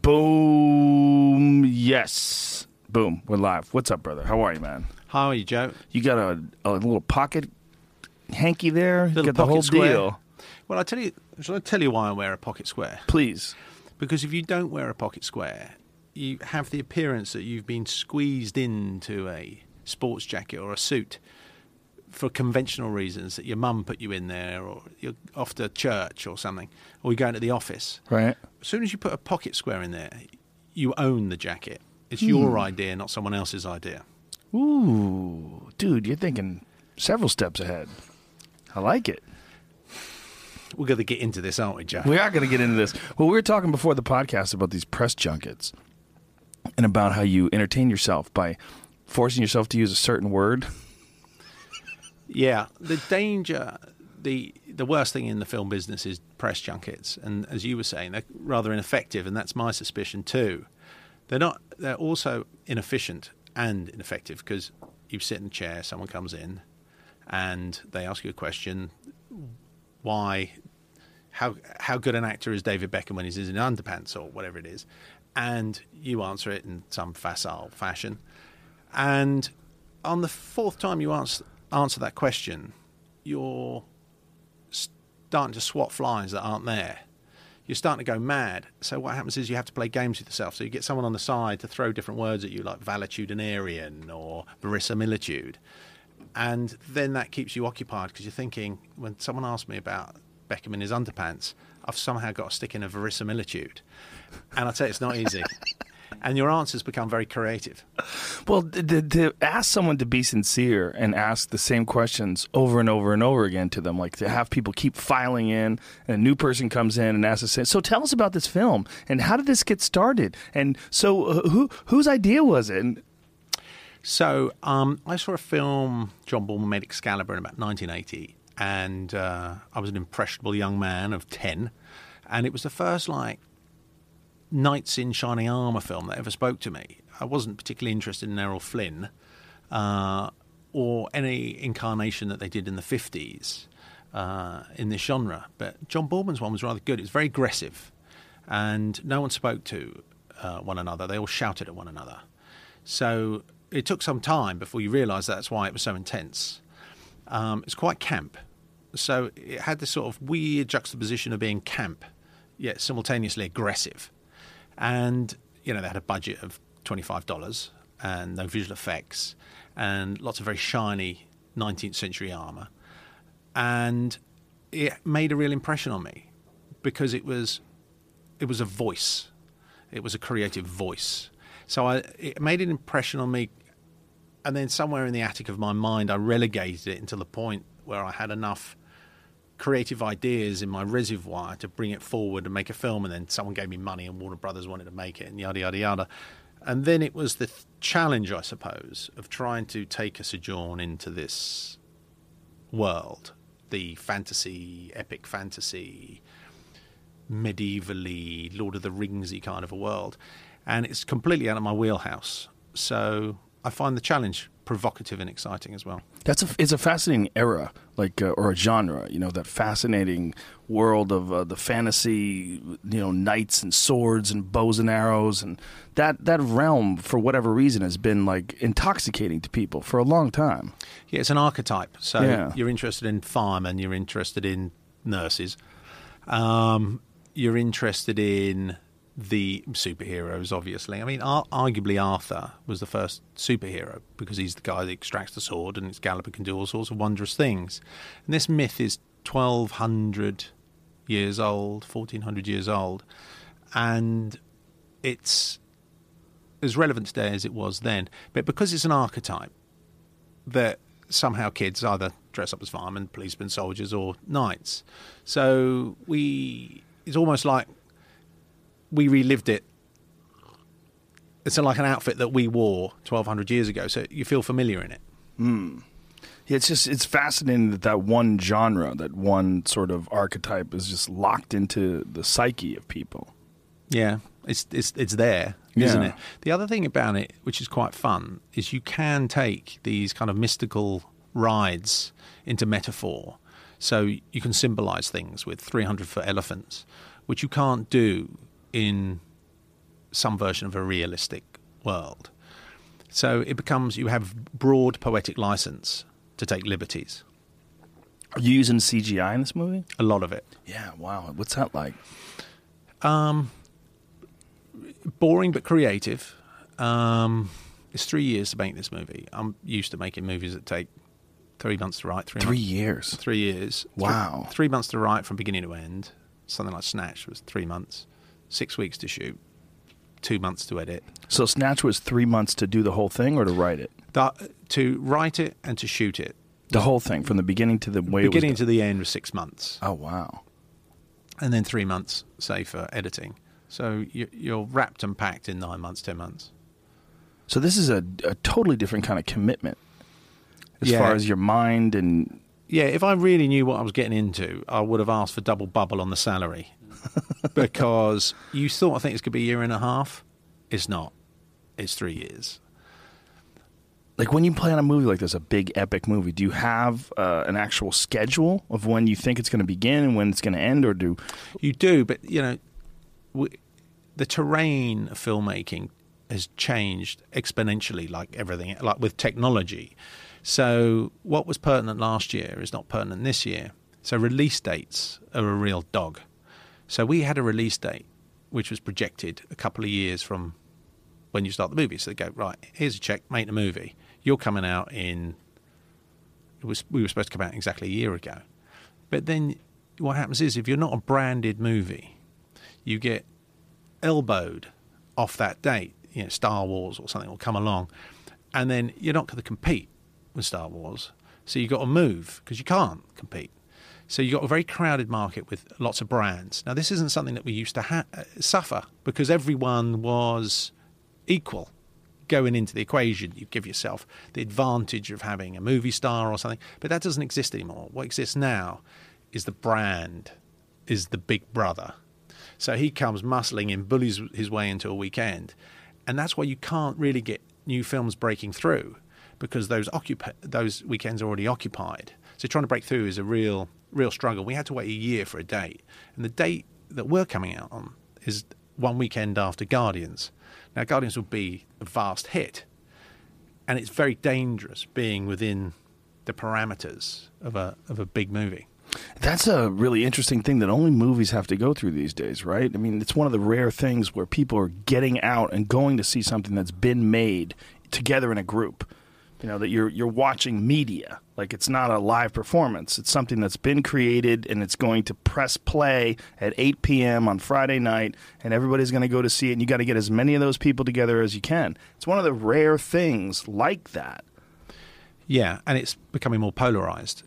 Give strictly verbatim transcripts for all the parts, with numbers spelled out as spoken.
Boom. Yes. Boom. We're live. What's up, brother? How are you, man? How are you, Joe? You got a, a little pocket hanky there? Little you got the whole square. deal. Well, I tell you, shall I tell you why I wear a pocket square? Please. Because if you don't wear a pocket square, you have the appearance that you've been squeezed into a sports jacket or a suit for conventional reasons, that your mum put you in there, or you're off to church or something, or you're going to the office. Right. As soon as you put a pocket square in there, you own the jacket. It's your Hmm. idea, not someone else's idea. Ooh. Dude, you're thinking several steps ahead. I like it. We're going to get into this, aren't we, Joe? We are going to get into this. Well, we were talking before the podcast about these press junkets and about how you entertain yourself by forcing yourself to use a certain word. Yeah, the danger, the the worst thing in the film business is press junkets, and as you were saying, they're rather ineffective, and that's my suspicion too. They're not. They're also inefficient and ineffective because you sit in a chair, someone comes in, and they ask you a question. Why? How how good an actor is David Beckham when he's in underpants or whatever it is, and you answer it in some facile fashion, and on the fourth time you answer. answer that question, you're starting to swat flies that aren't there. You're starting to go mad. So what happens is you have to play games with yourself. So you get someone on the side to throw different words at you, like valetudinarian or verisimilitude. And then that keeps you occupied because you're thinking, when someone asks me about Beckham in his underpants, I've somehow got to stick in a verisimilitude. And I tell you, it's not easy. And your answers become very creative. Well, to, to ask someone to be sincere and ask the same questions over and over and over again to them, like to have people keep filing in and a new person comes in and asks the same. So tell us about this film and how did this get started? And so uh, who whose idea was it? And So um, I saw a film John Boorman made, Excalibur, in about nineteen eighty. And uh, I was an impressionable young man of ten. And it was the first, like, knights in shining armour film that ever spoke to me. I wasn't particularly interested in Errol Flynn uh, or any incarnation that they did in the fifties uh, in this genre. But John Boorman's one was rather good. It was very aggressive, and no one spoke to uh, one another. They all shouted at one another. So it took some time before you realised that's why it was so intense. Um, it's quite camp. So it had this sort of weird juxtaposition of being camp, yet simultaneously aggressive. And, you know, they had a budget of twenty-five dollars and no visual effects and lots of very shiny nineteenth century armour. And it made a real impression on me because it was it was a voice. It was a creative voice. So I, it made an impression on me, and then somewhere in the attic of my mind I relegated it until the point where I had enough creative ideas in my reservoir to bring it forward and make a film, and then someone gave me money and Warner Brothers wanted to make it and yada yada yada. And then it was the th- challenge, I suppose, of trying to take a sojourn into this world, the fantasy, epic fantasy, medievally, Lord of the Ringsy kind of a world, and it's completely out of my wheelhouse. So I find the challenge provocative and exciting as well. that's a, it's a fascinating era, like uh, or a genre, you know, that fascinating world of uh, the fantasy, you know, knights and swords and bows and arrows, and that that realm, for whatever reason, has been like intoxicating to people for a long time. Yeah, it's an archetype. So Yeah. you're interested in firemen, you're interested in nurses, um, you're interested in the superheroes, obviously. I mean, ar- arguably Arthur was the first superhero because he's the guy that extracts the sword and Excalibur can do all sorts of wondrous things. And this myth is twelve hundred years old, fourteen hundred years old, and it's as relevant today as it was then. But because it's an archetype, that somehow kids either dress up as firemen, policemen, soldiers, or knights. So we, it's almost like we relived it. It's like an outfit that we wore twelve hundred years ago, so you feel familiar in it. Mm. Yeah, it's just it's fascinating that that one genre, that one sort of archetype, is just locked into the psyche of people. Yeah, it's it's it's there, isn't Yeah. it? The other thing about it, which is quite fun, is you can take these kind of mystical rides into metaphor. So you can symbolise things with three hundred foot elephants, which you can't do in some version of a realistic world. So it becomes, you have broad poetic license to take liberties. Are you using C G I in this movie? A lot of it. Yeah, wow. What's that like? Um, boring but creative. Um, it's three years to make this movie. I'm used to making movies that take three months to write. Three, Three months, years. Three years. Wow. Three, three months to write from beginning to end. Something like Snatch was three months. Six weeks to shoot. Two months to edit. So Snatch was three months to do the whole thing or to write it? The, to write it and to shoot it. The whole thing, from the beginning to the way Beginning it was to the end was six months. Oh, wow. And then three months, say, for editing. So you, you're wrapped and packed in nine months, ten months. So this is a, a totally different kind of commitment as Yeah. far as your mind and... Yeah, if I really knew what I was getting into, I would have asked for double bubble on the salary. Because you thought, I think it's going to be a year and a half. It's not. It's three years. Like when you plan a movie like this, a big epic movie, do you have uh, an actual schedule of when you think it's going to begin and when it's going to end, or do... You do, but, you know, we, the terrain of filmmaking has changed exponentially, like everything, like with technology. So what was pertinent last year is not pertinent this year. So release dates are a real dog. So we had a release date which was projected a couple of years from when you start the movie. So they go, right, here's a check, make the movie. You're coming out in... It was we were supposed to come out exactly a year ago. But then what happens is if you're not a branded movie, you get elbowed off that date. You know, Star Wars or something will come along, and then you're not going to compete with Star Wars. So you've got to move because you can't compete. So you've got a very crowded market with lots of brands. Now, this isn't something that we used to ha- suffer because everyone was equal going into the equation. You give yourself the advantage of having a movie star or something, but that doesn't exist anymore. What exists now is the brand, is the big brother. So he comes muscling in, bullies his way into a weekend, and that's why you can't really get new films breaking through because those occup- those weekends are already occupied. So trying to break through is a real, real struggle. We had to wait a year for a date, and the date that we're coming out on is one weekend after Guardians. Now, Guardians will be a vast hit, and it's very dangerous being within the parameters of a of a big movie. That's a really interesting thing that only movies have to go through these days, right? I mean, it's one of the rare things where people are getting out and going to see something that's been made together in a group. You know, that you're you're watching media. Like, it's not a live performance. It's something that's been created, and it's going to press play at eight p.m. on Friday night, and everybody's going to go to see it, and you got to get as many of those people together as you can. It's one of the rare things like that. Yeah, and it's becoming more polarized.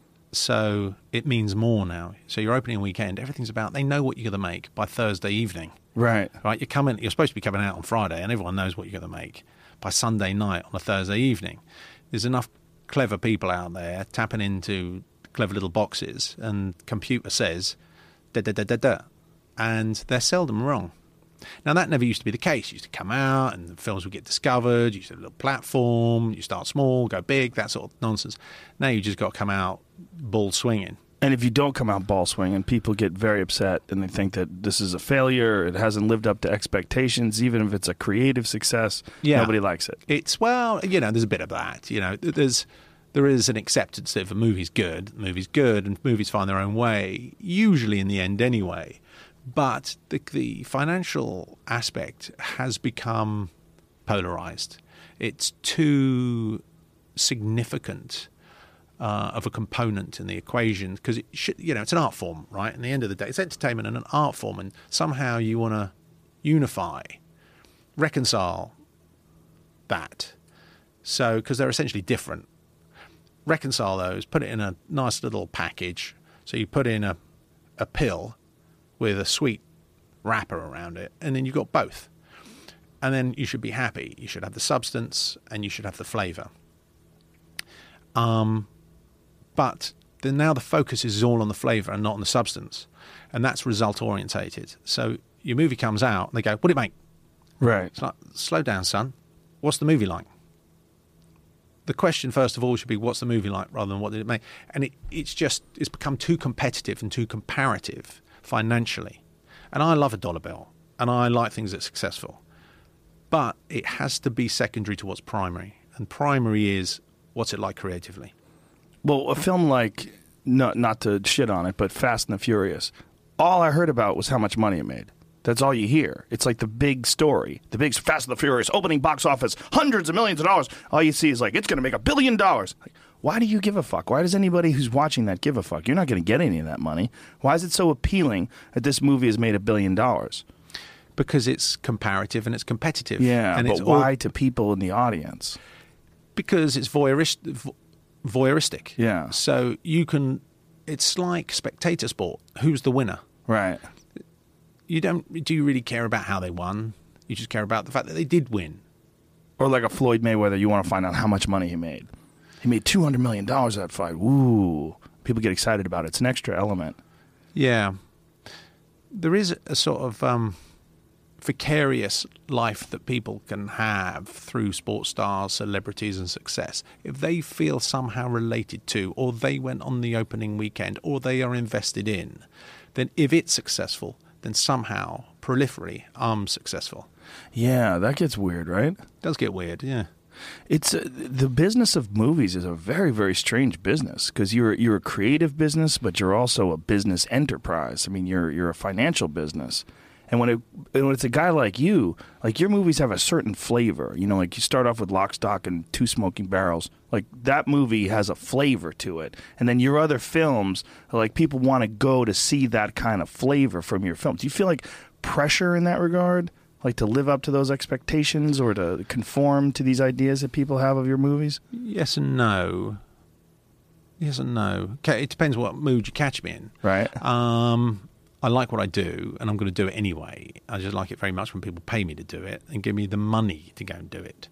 So it means more now. So your opening weekend, everything's about, they know what you're going to make by Thursday evening. Right. Right, you're coming, you're supposed to be coming out on Friday, and everyone knows what you're going to make by Sunday night on a Thursday evening. There's enough clever people out there tapping into clever little boxes, and computer says da da da da da, and they're seldom wrong. Now, that never used to be the case. You used to come out and the films would get discovered. You used to have a little platform. You start small, go big, that sort of nonsense. Now you just got to come out ball swinging. And if you don't come out ball swinging, people get very upset, and they think that this is a failure. It hasn't lived up to expectations. Even if it's a creative success, Yeah. nobody likes it. It's, well, you know, there's a bit of that. You know, there's there is an acceptance that if a movie's good, the movie's good, and movies find their own way, usually in the end anyway. But the, the financial aspect has become polarized. It's too significant uh, of a component in the equation because it should, you know, it's an art form, right? At the end of the day, it's entertainment and an art form, and somehow you want to unify, reconcile that. So, because they're essentially different, reconcile those, put it in a nice little package. So you put in a a pill with a sweet wrapper around it, and then you've got both. And then you should be happy. You should have the substance, and you should have the flavour. Um, but then now the focus is all on the flavour and not on the substance, and that's result-orientated. So your movie comes out, and they go, what'd it make? Right. It's like, slow down, son. What's the movie like? The question, first of all, should be, what's the movie like, rather than what did it make? And it, it's just, it's become too competitive and too comparative financially. And I love a dollar bill, and I like things that are successful. but it has to be secondary to what's primary. And primary is, what's it like creatively? Well, a film like, not, not to shit on it, but Fast and the Furious, all I heard about was how much money it made. That's all you hear. It's like the big story. The big Fast and the Furious opening box office, hundreds of millions of dollars. All you see is like, it's going to make a billion dollars. Like, why do you give a fuck? Why does anybody who's watching that give a fuck? You're not going to get any of that money. Why is it so appealing that this movie has made a billion dollars? Because it's comparative and it's competitive. Yeah, and but it's why all, to people in the audience? Because it's voyeurist, voyeuristic. Yeah. So you can, it's like spectator sport. Who's the winner? Right. You don't, do you really care about how they won? You just care about the fact that they did win. Or like a Floyd Mayweather, you want to find out how much money he made. He made two hundred million dollars that fight. Ooh. People get excited about it. It's an extra element. Yeah. There is a sort of um, vicarious life that people can have through sports stars, celebrities and success. If they feel somehow related to, or they went on the opening weekend, or they are invested in, then if it's successful, then somehow, proliferally, I'm successful. Yeah, that gets weird, right? It does get weird, yeah. It's uh, the business of movies is a very, very strange business because you're you're a creative business, but you're also a business enterprise. I mean, you're you're a financial business, and when it when it's a guy like you, like your movies have a certain flavor. You know, like you start off with Lock, Stock, and Two Smoking Barrels. Like that movie has a flavor to it, and then your other films, like people want to go to see that kind of flavor from your films. Do you feel like pressure in that regard? Like to live up to those expectations or to conform to these ideas that people have of your movies? Yes and no. Yes and no. Okay, it depends what mood you catch me in. Right. Um, I like what I do, and I'm going to do it anyway. I just like it very much when people pay me to do it and give me the money to go and do it.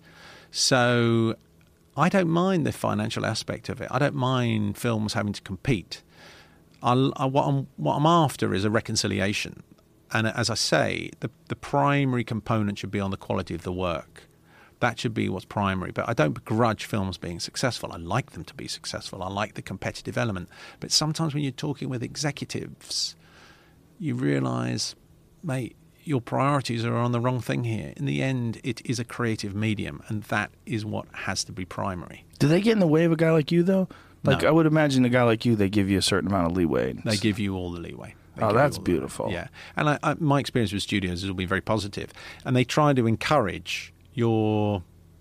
So I don't mind the financial aspect of it. I don't mind films having to compete. I, I, what, I'm, what I'm after is a reconciliation. And as I say, the, the primary component should be on the quality of the work. That should be what's primary. But I don't begrudge films being successful. I like them to be successful. I like the competitive element. But sometimes when you're talking with executives, you realise, mate, your priorities are on the wrong thing here. In the end, it is a creative medium, and that is what has to be primary. Do they get in the way of a guy like you, though? Like, No. I would imagine a guy like you, they give you a certain amount of leeway. They give you all the leeway. They Oh, give you that's all the leeway. beautiful. Yeah. And I, I, my experience with studios will be very positive. And they try to encourage your,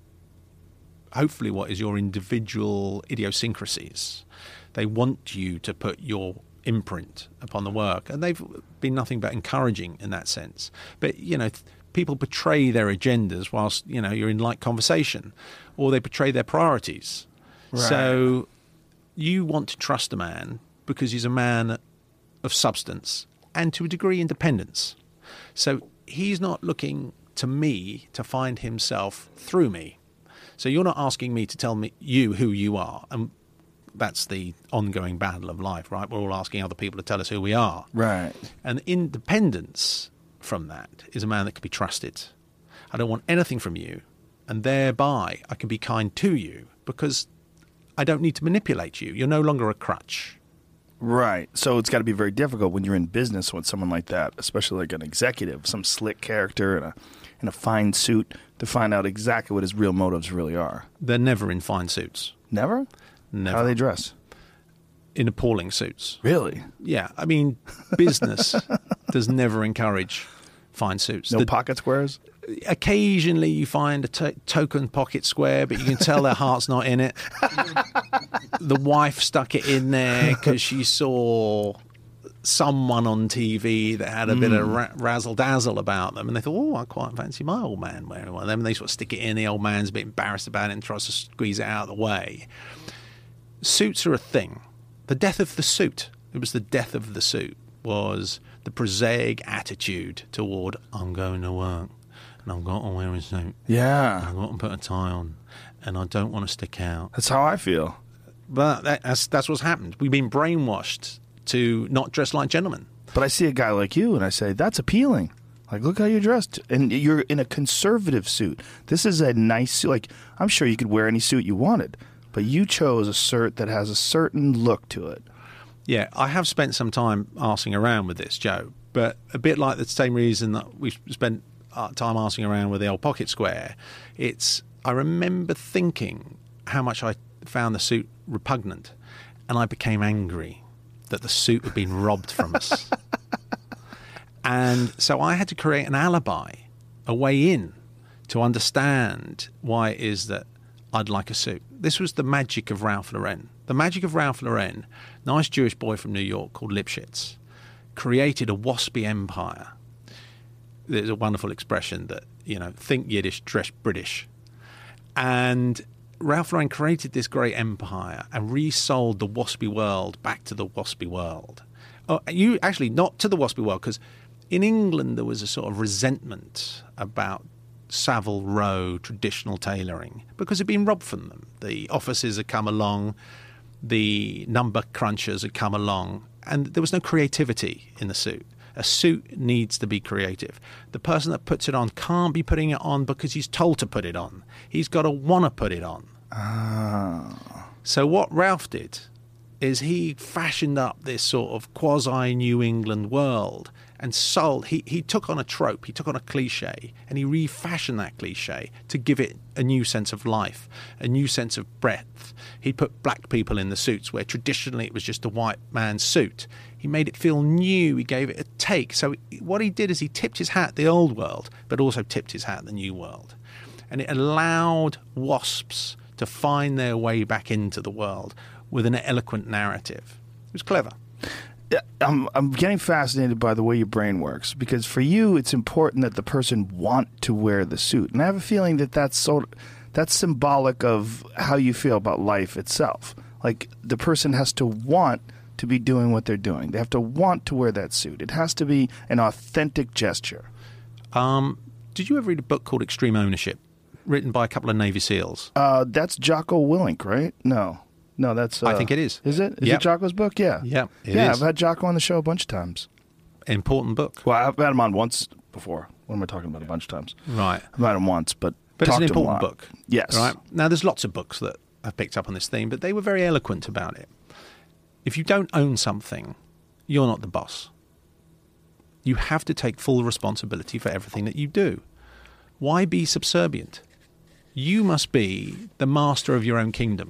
hopefully what is your individual idiosyncrasies. They want you to put your imprint upon the work. And they've been nothing but encouraging in that sense. But, you know, people portray their agendas whilst, you know, you're in light conversation. Or they portray their priorities. Right. So you want to trust a man because he's a man of substance and to a degree independence. So he's not looking to me to find himself through me. So you're not asking me to tell me you who you are. And that's the ongoing battle of life, right? We're all asking other people to tell us who we are. Right. And independence from that is a man that can be trusted. I don't want anything from you. And thereby I can be kind to you because I don't need to manipulate you. You're no longer a crutch. Right. So it's got to be very difficult when you're in business with someone like that, especially like an executive, some slick character in a in a fine suit, to find out exactly what his real motives really are. They're never in fine suits. Never? Never. How do they dress? In appalling suits. Really? Yeah. I mean, business does never encourage fine suits. No The- pocket squares? Occasionally you find a to- token pocket square, but you can tell their heart's not in it. The wife stuck it in there because she saw someone on T V that had a mm. bit of ra- razzle-dazzle about them, and they thought, oh, I quite fancy my old man wearing one of them. And they sort of stick it in. The old man's a bit embarrassed about it and tries to squeeze it out of the way. Suits are a thing. The death of the suit, it was the death of the suit, was the prosaic attitude toward, I'm going to work. And I've got to wear a suit. Yeah. I've got to put a tie on. And I don't want to stick out. That's how I feel. But that, that's, that's what's happened. We've been brainwashed to not dress like gentlemen. But I see a guy like you, and I say, that's appealing. Like, look how you're dressed. And you're in a conservative suit. This is a nice suit. Like, I'm sure you could wear any suit you wanted. But you chose a shirt that has a certain look to it. Yeah, I have spent some time arsing around with this, Joe. But a bit like the same reason that we've spent uh, time arsing around with the old pocket square. It's I remember thinking how much I found the suit repugnant, and I became angry that the suit had been robbed from us. And so I had to create an alibi, a way in, to understand why it is that I'd like a suit. This was the magic of Ralph Lauren. The magic of Ralph Lauren, nice Jewish boy from New York called Lipschitz, created a waspy empire. There's a wonderful expression that, you know, think Yiddish, dress British. And Ralph Lauren created this great empire and resold the waspy world back to the waspy world. Oh, you actually, not to the waspy world, because in England there was a sort of resentment about Savile Row traditional tailoring because it had been robbed from them. The offices had come along, the number crunchers had come along, and there was no creativity in the suit. A suit needs to be creative. The person that puts it on can't be putting it on because he's told to put it on. He's got to want to put it on. Ah. So what Ralph did is he fashioned up this sort of quasi-New England world and sold. He, he took on a trope, he took on a cliche, and he refashioned that cliche to give it a new sense of life, a new sense of breadth. He put black people in the suits where traditionally it was just a white man's suit. He made it feel new. He gave it a take. So what he did is he tipped his hat at the old world, but also tipped his hat at the new world. And it allowed WASPs to find their way back into the world with an eloquent narrative. It was clever. Yeah, I'm I'm getting fascinated by the way your brain works, because for you it's important that the person want to wear the suit, and I have a feeling that that's sort of, that's symbolic of how you feel about life itself. Like the person has to want to be doing what they're doing. They have to want to wear that suit. It has to be an authentic gesture. Um, did you ever read a book called Extreme Ownership, written by a couple of Navy SEALs? Uh, that's Jocko Willink, right? No. No, that's... Uh, I think it is. Is it? Is Yep. it Jocko's book? Yeah. Yeah, it yeah, is. I've had Jocko on the show a bunch of times. Important book. Well, I've had him on once before. What am I talking about? A bunch of times. Right. I've had him once, but But it's talked an to him a important lot. book. Yes. Right. Now, there's lots of books that have picked up on this theme, but they were very eloquent about it. If you don't own something, you're not the boss. You have to take full responsibility for everything that you do. Why be subservient? You must be the master of your own kingdom.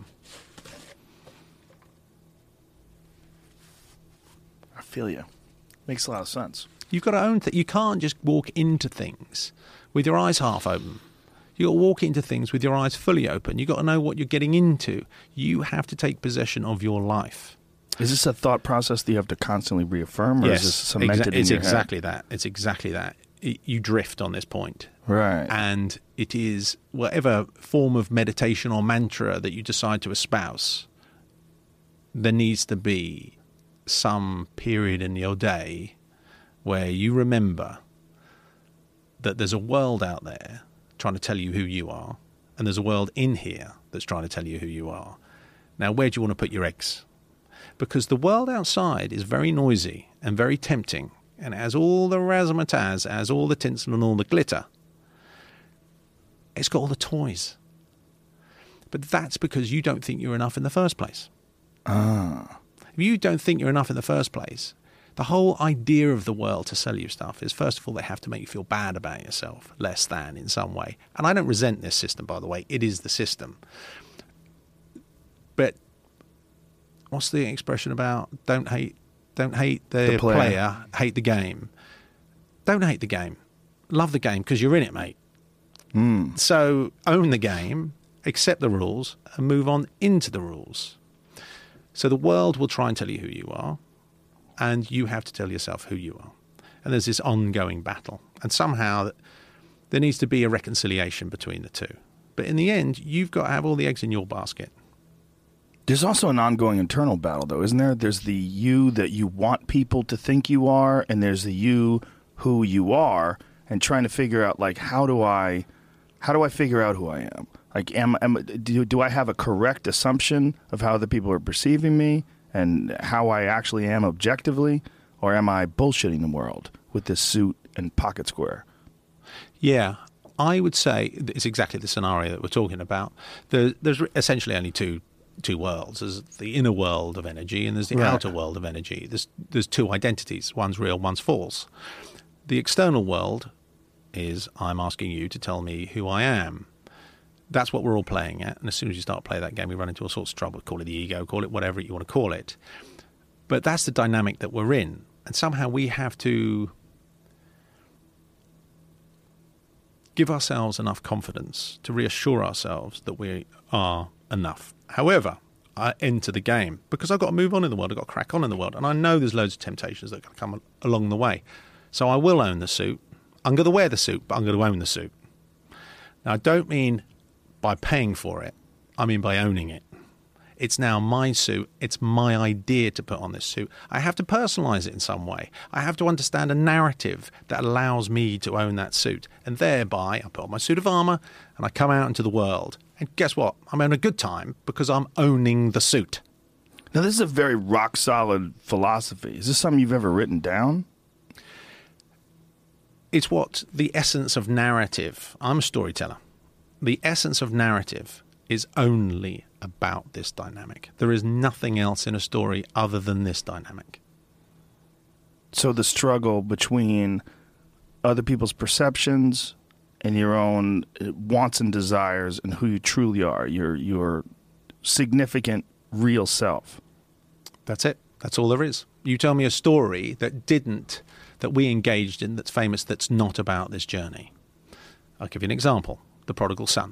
I feel you. Makes a lot of sense. You've got to own that. You can't just walk into things with your eyes half open. You've got to walk into things with your eyes fully open. You've got to know what you're getting into. You have to take possession of your life. Is this a thought process that you have to constantly reaffirm, or Yes, is this cemented exa- in it's your exactly that. It's exactly that. It, you drift on this point. Right. And it is whatever form of meditation or mantra that you decide to espouse, there needs to be some period in your day where you remember that there's a world out there trying to tell you who you are, and there's a world in here that's trying to tell you who you are. Now, where do you want to put your eggs? Because the world outside is very noisy and very tempting, and it has all the razzmatazz, it has all the tinsel and all the glitter. It's got all the toys. But that's because you don't think you're enough in the first place. Ah. If you don't think you're enough in the first place, the whole idea of the world to sell you stuff is, first of all, they have to make you feel bad about yourself, less than in some way. And I don't resent this system, by the way. It is the system. But what's the expression about don't hate don't hate the, The player. player, hate the game? Don't hate the game. Love the game because you're in it, mate. Mm. So own the game, accept the rules, and move on into the rules. So the world will try and tell you who you are, and you have to tell yourself who you are. And there's this ongoing battle. And somehow there needs to be a reconciliation between the two. But in the end, you've got to have all the eggs in your basket. There's also an ongoing internal battle, though, isn't there? There's the you that you want people to think you are, and there's the you who you are, and trying to figure out, like, how do I, how do I figure out who I am? Like, am, am do, do I have a correct assumption of how the people are perceiving me and how I actually am objectively, or am I bullshitting the world with this suit and pocket square? Yeah, I would say it's exactly the scenario that we're talking about. There, there's essentially only two two worlds. There's the inner world of energy and there's the Right. outer world of energy. There's there's two identities. One's real, one's false. The external world is I'm asking you to tell me who I am. That's what we're all playing at. And as soon as you start playing that game, we run into all sorts of trouble. Call it the ego, call it whatever you want to call it. But that's the dynamic that we're in. And somehow we have to give ourselves enough confidence to reassure ourselves that we are enough. However, I enter the game because I've got to move on in the world. I've got to crack on in the world. And I know there's loads of temptations that are going to come along the way. So I will own the suit. I'm going to wear the suit, but I'm going to own the suit. Now, I don't mean by paying for it. I mean by owning it. It's now my suit. It's my idea to put on this suit. I have to personalize it in some way. I have to understand a narrative that allows me to own that suit. And thereby, I put on my suit of armor and I come out into the world. And guess what? I'm having a good time because I'm owning the suit. Now, this is a very rock-solid philosophy. Is this something you've ever written down? It's what the essence of narrative. I'm a storyteller. The essence of narrative is only about this dynamic. There is nothing else in a story other than this dynamic. So the struggle between other people's perceptions and your own wants and desires and who you truly are, your your significant real self. That's it. That's all there is. You tell me a story that didn't, that we engaged in, that's famous, that's not about this journey. I'll give you an example. The Prodigal Son.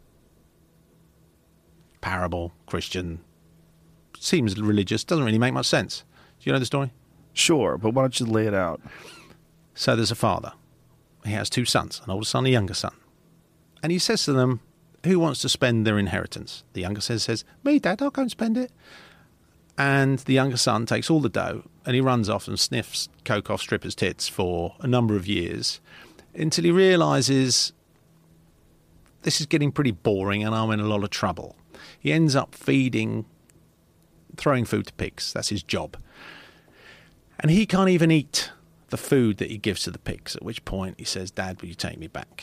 Parable, Christian, seems religious, doesn't really make much sense. Do you know the story? Sure, but why don't you lay it out? So there's a father. He has two sons, an older son, a younger son. And he says to them, who wants to spend their inheritance? The younger son says, me, Dad, I'll go and spend it. And the younger son takes all the dough and he runs off and sniffs coke off strippers' tits for a number of years until he realises this is getting pretty boring and I'm in a lot of trouble. He ends up feeding, throwing food to pigs. That's his job. And he can't even eat the food that he gives to the pigs, at which point he says, Dad, will you take me back?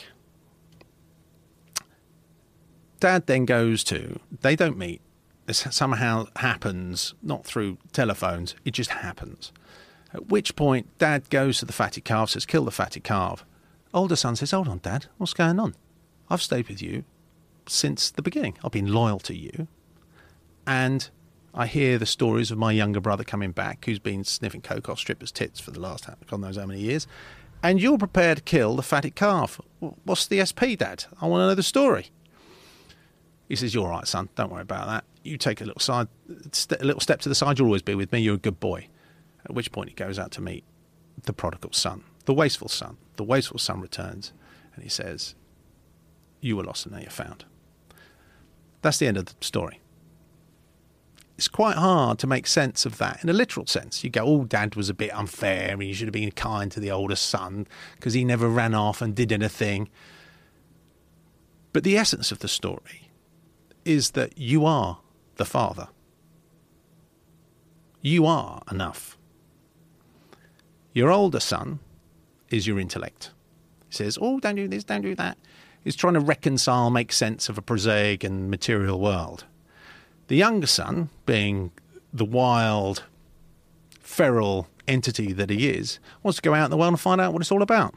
Dad then goes to, they don't meet. This somehow happens, not through telephones, it just happens. At which point Dad goes to the fatted calf, says, kill the fatted calf. Older son says, hold on, Dad, what's going on? I've stayed with you since the beginning. I've been loyal to you. And I hear the stories of my younger brother coming back, who's been sniffing coke off strippers' tits for the last God knows how many years. And you're prepared to kill the fatted calf. What's the S P, Dad? I want to know the story. He says, you're all right, son. Don't worry about that. You take a little side, a little step to the side. You'll always be with me. You're a good boy. At which point he goes out to meet the prodigal son, the wasteful son. The wasteful son returns and he says, you were lost and now you're found. That's the end of the story. It's quite hard to make sense of that in a literal sense. You go, oh, Dad was a bit unfair and you should have been kind to the older son because he never ran off and did anything. But the essence of the story is that you are the father. You are enough. Your older son is your intellect. He says, oh, don't do this, don't do that. He's trying to reconcile, make sense of a prosaic and material world. The younger son, being the wild, feral entity that he is, wants to go out in the world and find out what it's all about.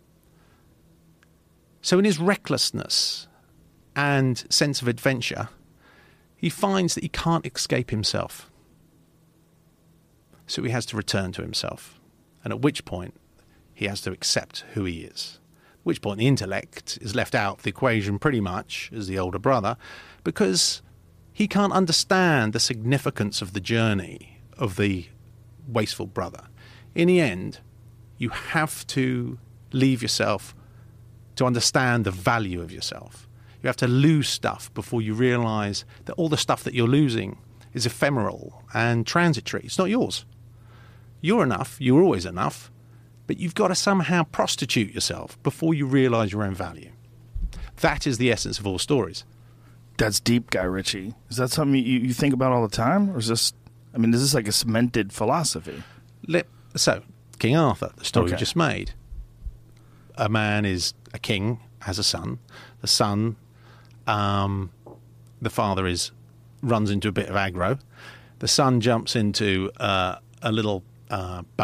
So in his recklessness and sense of adventure, he finds that he can't escape himself. So he has to return to himself. And at which point, he has to accept who he is. At which point, the intellect is left out of the equation pretty much as the older brother, because he can't understand the significance of the journey of the wasteful brother. In the end, you have to leave yourself to understand the value of yourself. You have to lose stuff before you realize that all the stuff that you're losing is ephemeral and transitory. It's not yours. You're enough. You're always enough. But you've got to somehow prostitute yourself before you realize your own value. That is the essence of all stories. That's deep, Guy Ritchie. Is that something you, you think about all the time? Or is this, I mean, is this like a cemented philosophy? Let, so, King Arthur, the story Okay. we just made. A man is a king, has a son. The son, um, the father is runs into a bit of aggro. The son jumps into uh, a little uh, boat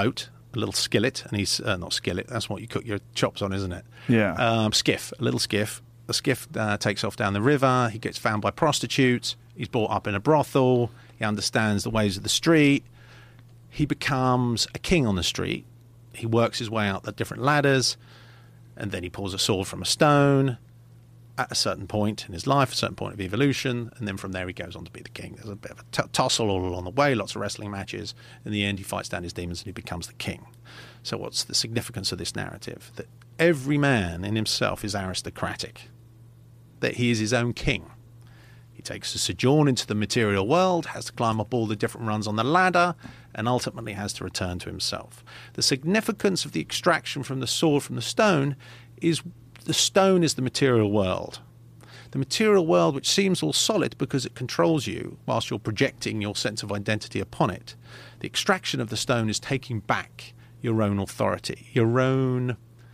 a little skillet, and he's uh, not skillet. That's what you cook your chops on, isn't it? Yeah. Um, skiff, a little skiff. The skiff uh, takes off down the river. He gets found by prostitutes. He's brought up in a brothel. He understands the ways of the street. He becomes a king on the street. He works his way out the different ladders, and then he pulls a sword from a stone at a certain point in his life, a certain point of evolution, and then from there he goes on to be the king. There's a bit of a t- tussle all along the way, lots of wrestling matches. In the end, he fights down his demons and he becomes the king. So what's the significance of this narrative? That every man in himself is aristocratic, that he is his own king. He takes a sojourn into the material world, has to climb up all the different rungs on the ladder, and ultimately has to return to himself. The significance of the extraction from the sword from the stone is the stone is the material world. The material world, which seems all solid because it controls you whilst you're projecting your sense of identity upon it. The extraction of the stone is taking back your own authority, your own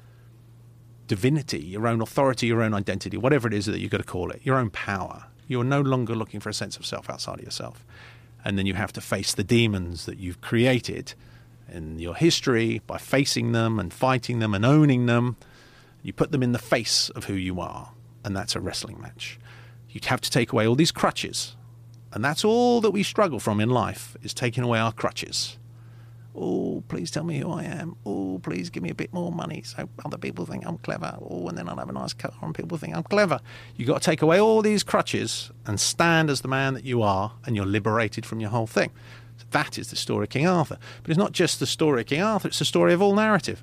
divinity, your own authority, your own identity, whatever it is that you've got to call it, your own power. You're no longer looking for a sense of self outside of yourself. And then you have to face the demons that you've created in your history by facing them and fighting them and owning them. You put them in the face of who you are, and that's a wrestling match. You have to take away all these crutches, and that's all that we struggle from in life, is taking away our crutches. Oh, please tell me who I am. Oh, please give me a bit more money so other people think I'm clever. Oh, and then I'll have a nice car and people think I'm clever. You've got to take away all these crutches and stand as the man that you are, and you're liberated from your whole thing. So that is the story of King Arthur. But it's not just the story of King Arthur, it's the story of all narrative.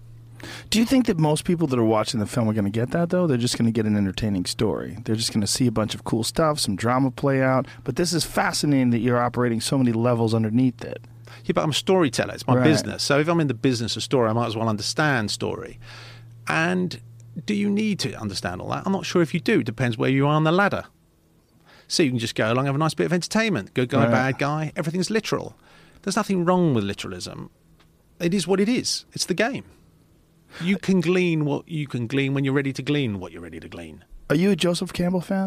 Do you think that most people that are watching the film are going to get that, though? They're just going to get an entertaining story. They're just going to see a bunch of cool stuff, some drama play out. But this is fascinating that you're operating so many levels underneath it. Yeah, but I'm a storyteller. It's my Right. business. So if I'm in the business of story, I might as well understand story. And do you need to understand all that? I'm not sure if you do. Depends where you are on the ladder. So you can just go along, have a nice bit of entertainment. Good guy, Right. bad guy. Everything's literal. There's nothing wrong with literalism. It is what it is. It's the game. You can glean what you can glean when you're ready to glean what you're ready to glean. Are you a Joseph Campbell fan?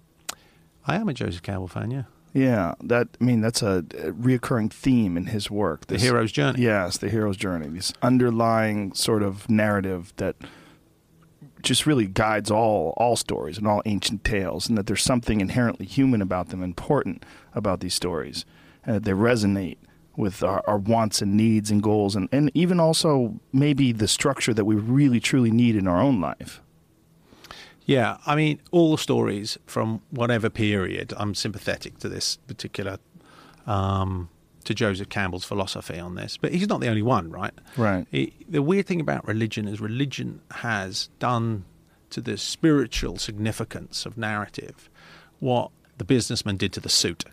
I am a Joseph Campbell fan, yeah. Yeah, that I mean that's a, a reoccurring theme in his work. The This- hero's journey. Yes, the hero's journey. This underlying sort of narrative that just really guides all all stories and all ancient tales, and that there's something inherently human about them, important about these stories, and that they resonate with our, our wants and needs and goals, and, and even also maybe the structure that we really truly need in our own life. Yeah, I mean, all stories from whatever period, I'm sympathetic to this particular, um, to Joseph Campbell's philosophy on this. But he's not the only one, right? Right. He, the weird thing about religion is religion has done to the spiritual significance of narrative what the businessman did to the suit.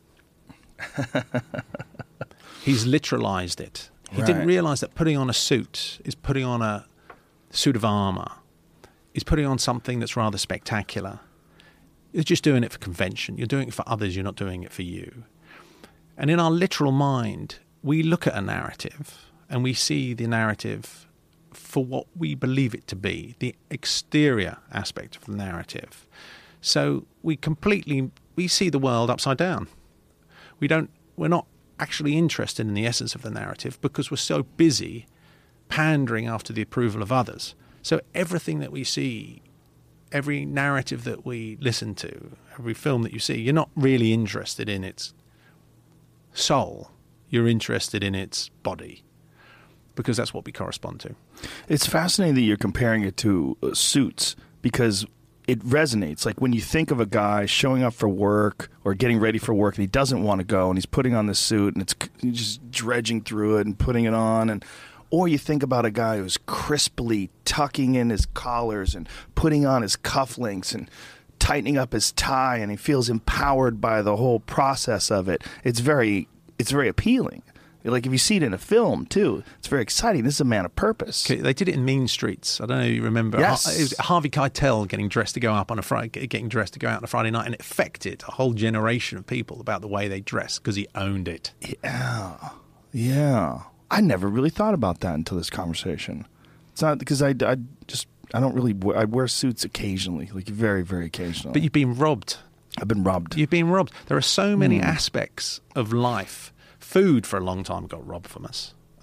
He's literalized it. He Right. didn't realize that putting on a suit is putting on a suit of armor. Is putting on something that's rather spectacular. You're just doing it for convention. You're doing it for others. You're not doing it for you. And in our literal mind, we look at a narrative and we see the narrative for what we believe it to be, the exterior aspect of the narrative. So we completely, we see the world upside down. We don't, we're not actually interested in the essence of the narrative because we're so busy pandering after the approval of others. So everything that we see, every narrative that we listen to, every film that you see, you're not really interested in its soul. You're interested in its body because that's what we correspond to. It's fascinating that you're comparing it to uh, Suits because it resonates. Like when you think of a guy showing up for work or getting ready for work and he doesn't want to go and he's putting on this suit and it's c- just dredging through it and putting it on, and or you think about a guy who's crisply tucking in his collars and putting on his cufflinks and tightening up his tie, and he feels empowered by the whole process of it. It's very, it's very appealing. Like if you see it in a film too, it's very exciting. This is a man of purpose. Okay, they did it in Mean Streets. I don't know if you remember. Yes. Har- it was Harvey Keitel getting dressed to go up on a Friday, getting dressed to go out on a Friday night, and it affected a whole generation of people about the way they dress because he owned it. Yeah, yeah. I never really thought about that until this conversation. It's not because I, I just I don't really wear, I wear suits occasionally, like very very occasionally. But you've been robbed. I've been robbed. You've been robbed. There are so many aspects of life. Food for a long time got robbed from us.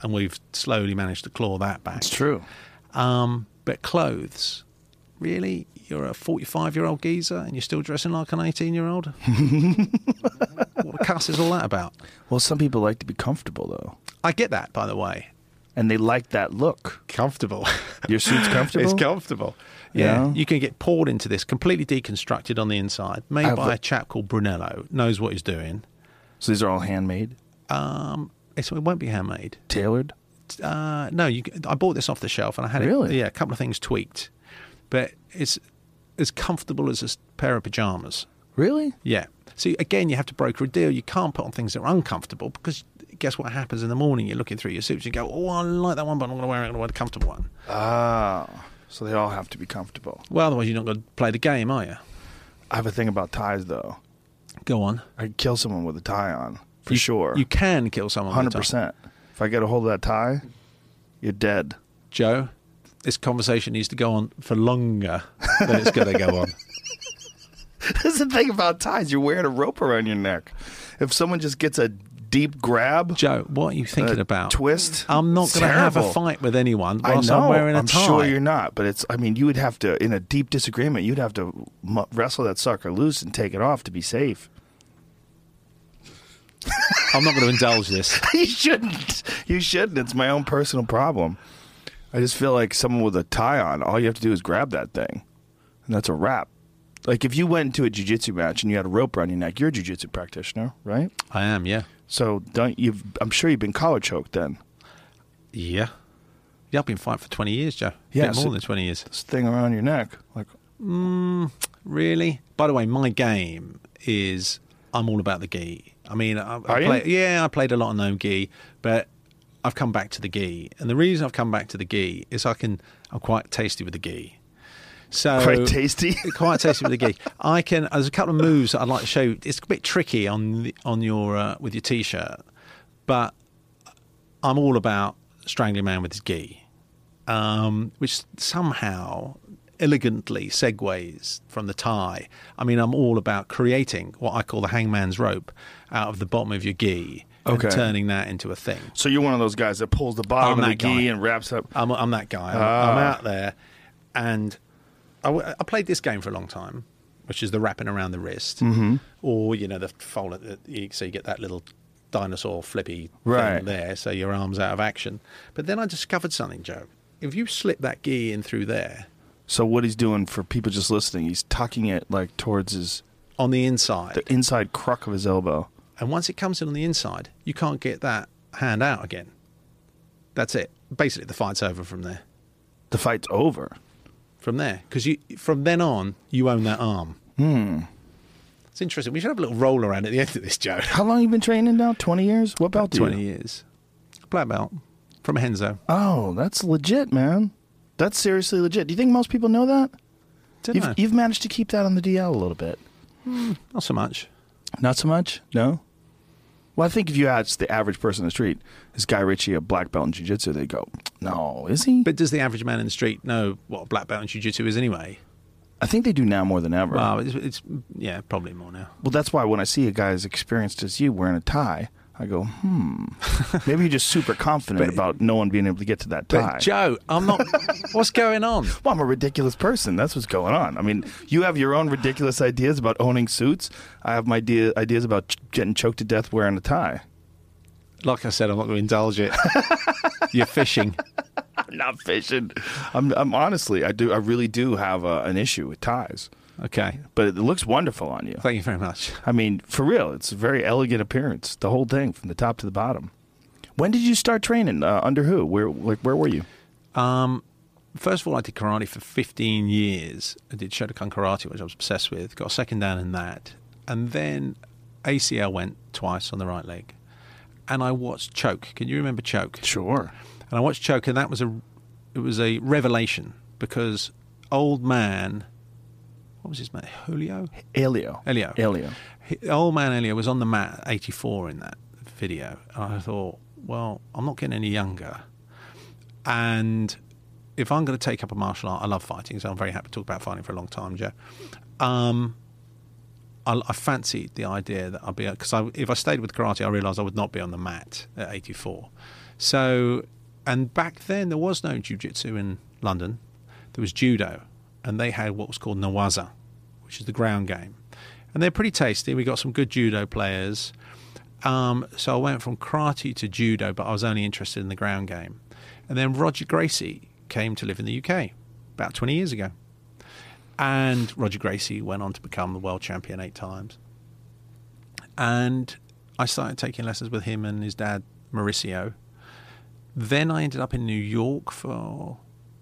and we've slowly managed to claw that back. It's true. Um, but clothes, really? You're a forty-five-year-old geezer and you're still dressing like an eighteen-year-old? What the cuss is all that about? Well, some people like to be comfortable, though. I get that, by the way. And they like that look. Comfortable. Your suit's comfortable? It's comfortable. Yeah. Yeah. You can get poured into this, completely deconstructed on the inside, made I've by li- a chap called Brunello, knows what he's doing. So these are all handmade? Um, it's, it won't be handmade. Tailored? Uh, no, you, I bought this off the shelf and I had Really? it. Yeah, a couple of things tweaked. But it's as comfortable as a s- pair of pyjamas. Really? Yeah. So again, you have to broker a deal. You can't put on things that are uncomfortable because guess what happens in the morning? You're looking through your suits and you go, oh, I like that one, but I'm going to wear it. I'm going to wear the comfortable one. Ah, so they all have to be comfortable. Well, otherwise you're not going to play the game, are you? I have a thing about ties, though. Go on. I'd kill someone with a tie on, for you, sure. You can kill someone one with hundred a tie. percent. If I get a hold of that tie, you're dead. Joe, this conversation needs to go on for longer than it's going to go on. That's the thing about ties. You're wearing a rope around your neck. If someone just gets a deep grab, Joe, what are you thinking a about? twist, I'm not it's going to have a terrible. fight with anyone I whilst know. I'm wearing a I'm tie. sure you're not, but it's. I mean, you would have to, in a deep disagreement, you'd have to mu- wrestle that sucker loose and take it off to be safe. I'm not going to indulge this. You shouldn't. You shouldn't. It's my own personal problem. I just feel like someone with a tie on, all you have to do is grab that thing, and that's a wrap. Like if you went into a jiu-jitsu match and you had a rope around your neck, you're a jiu-jitsu practitioner, right? I am, yeah. So don't you've? I'm sure you've been collar choked then. Yeah. Yeah, I've been fighting for twenty years, Joe. Yeah, Bit more so- than twenty years. This thing around your neck, like Mm, really? By the way, my game is I'm all about the gi. I mean, I, I Are you? play, yeah, I played a lot of no gi, but I've come back to the gi, and the reason I've come back to the gi is I can. I'm quite tasty with the gi. So quite tasty. quite tasty with the gi. I can. There's a couple of moves that I'd like to show you. It's a bit tricky on the, on your uh, with your t-shirt, but I'm all about strangling a man with his gi, um, which somehow elegantly segues from the tie. I mean, I'm all about creating what I call the hangman's rope out of the bottom of your gi Okay. and turning that into a thing. So you're one of those guys that pulls the bottom I'm of the that guy. gi and wraps up. I'm, I'm that guy. I'm, Ah. I'm out there, and I, w- I played this game for a long time, which is the wrapping around the wrist, mm-hmm. or you know the fold. That you, so you get that little dinosaur flippy Right. thing there, so your arm's out of action. But then I discovered something, Joe. If you slip that gi in through there So what he's doing for people just listening, he's tucking it like towards his on the inside, the inside cruck of his elbow. and once it comes in on the inside, you can't get that hand out again. That's it. Basically, the fight's over from there. The fight's over. From there, because you from then on, you own that arm. Hmm. It's interesting. We should have a little roll around at the end of this, Joe. How long you been training now? Twenty years? What belt do you? Twenty years. Black belt from Henzo. Oh, that's legit, man. That's seriously legit. Do you think most people know that? Don't You've, know. you've managed to keep that on the D L a little bit. Not so much. Not so much? No? Well, I think if you ask the average person in the street, is Guy Ritchie a black belt in jiu-jitsu? They go, no, is he? But does the average man in the street know what a black belt in jiu-jitsu is anyway? I think they do now more than ever. Well, it's, it's yeah, probably more now. Well, that's why when I see a guy as experienced as you wearing a tie, I go, hmm. Maybe you're just super confident But- about no one being able to get to that tie. But Joe, I'm not. What's going on? Well, I'm a ridiculous person. That's what's going on. I mean, you have your own ridiculous ideas about owning suits. I have my idea, ideas about ch- getting choked to death wearing a tie. Like I said, I'm not going to indulge it. You're fishing. I'm not fishing. I'm, I'm honestly, I do. I really do have a, an issue with ties. Okay. But it looks wonderful on you. Thank you very much. I mean, for real, it's a very elegant appearance. The whole thing, from the top to the bottom. When did you start training? Uh, under who? Where? Like, where were you? Um, first of all, I did karate for fifteen years. I did Shotokan karate, which I was obsessed with. Got a second dan in that, and then A C L went twice on the right leg. And I watched Choke. Can you remember Choke? Sure. And I watched Choke, and that was a it was a revelation because old man, what was his name? Julio? Elio. Elio. Elio. He- Old man Elio was on the mat at eighty-four in that video. And I thought, well, I'm not getting any younger. And if I'm going to take up a martial art, I love fighting, so I'm very happy to talk about fighting for a long time, Joe. Um, I, I fancied the idea that I'd be, because I, if I stayed with karate, I realised I would not be on the mat at eighty-four. So, and back then there was no jiu-jitsu in London. There was judo, and they had what was called Nawaza, which is the ground game. And they're pretty tasty. We got some good judo players. Um, so I went from karate to judo, but I was only interested in the ground game. And then Roger Gracie came to live in the U K about twenty years ago. And Roger Gracie went on to become the world champion eight times. And I started taking lessons with him and his dad, Mauricio. Then I ended up in New York for,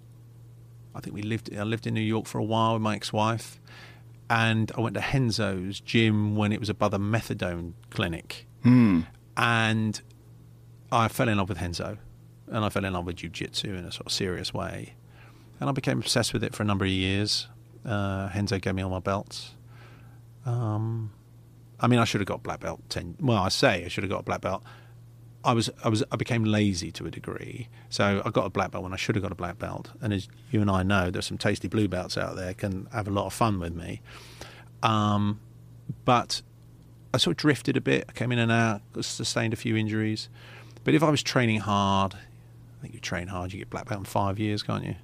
I think we lived, I lived in New York for a while with my ex-wife. And I went to Henzo's gym when it was above a methadone clinic. Mm. And I fell in love with Henzo. And I fell in love with jiu-jitsu in a sort of serious way. And I became obsessed with it for a number of years. Uh, Henzo gave me all my belts. Um, I mean, I should have got black belt ten. Well, I say I should have got a black belt. I was, I was, I became lazy to a degree. So I got a black belt when I should have got a black belt. And as you and I know, there's some tasty blue belts out there can have a lot of fun with me. Um, but I sort of drifted a bit. I came in and out, sustained a few injuries. But if I was training hard, I think you train hard, you get black belt in five years, can't you?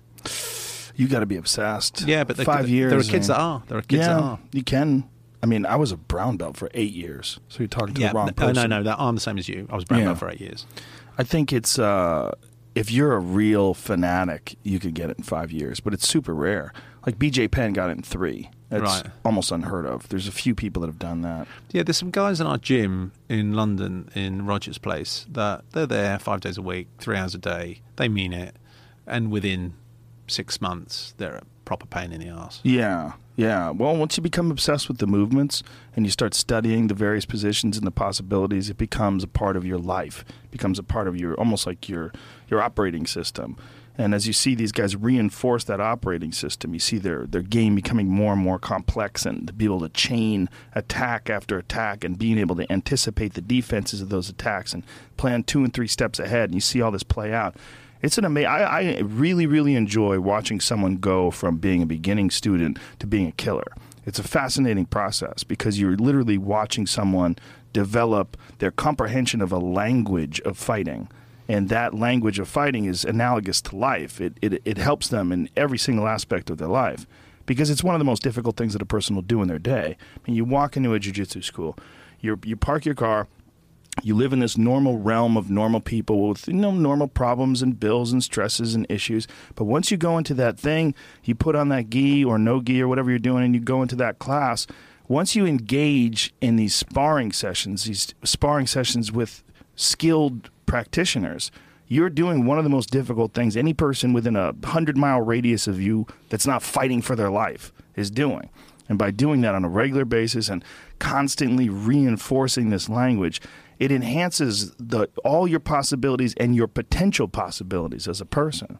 You got to be obsessed. Yeah, but five the, years. There are kids that are. There are kids yeah, that are. You can. I mean, I was a brown belt for eight years. So you're talking to yeah, the wrong no, person. No, no, no. I'm the same as you. I was brown Yeah. belt for eight years. I think it's uh, if you're a real fanatic, you could get it in five years, but it's super rare. Like B J Penn got it in three. That's Right. almost unheard of. There's a few people that have done that. Yeah, there's some guys in our gym in London, in Rogers Place, that they're there five days a week, three hours a day. They mean it. And within six months, they're a proper pain in the arse. Yeah, yeah. Well, once you become obsessed with the movements and you start studying the various positions and the possibilities, it becomes a part of your life. It becomes a part of your, almost like your your operating system. And as you see these guys reinforce that operating system, you see their, their game becoming more and more complex and to be able to chain attack after attack and being able to anticipate the defenses of those attacks and plan two and three steps ahead. And you see all this play out. It's an amazing. I, I really, really enjoy watching someone go from being a beginning student to being a killer. It's a fascinating process because you're literally watching someone develop their comprehension of a language of fighting. And that language of fighting is analogous to life. It, it it helps them in every single aspect of their life because it's one of the most difficult things that a person will do in their day. I mean, you walk into a jiu-jitsu school, you you park your car, you live in this normal realm of normal people with, you know, normal problems and bills and stresses and issues. But once you go into that thing, you put on that gi or no gi or whatever you're doing and you go into that class, once you engage in these sparring sessions, these sparring sessions with skilled practitioners, you're doing one of the most difficult things any person within a hundred-mile radius of you that's not fighting for their life is doing. And by doing that on a regular basis and constantly reinforcing this language, it enhances the all your possibilities and your potential possibilities as a person.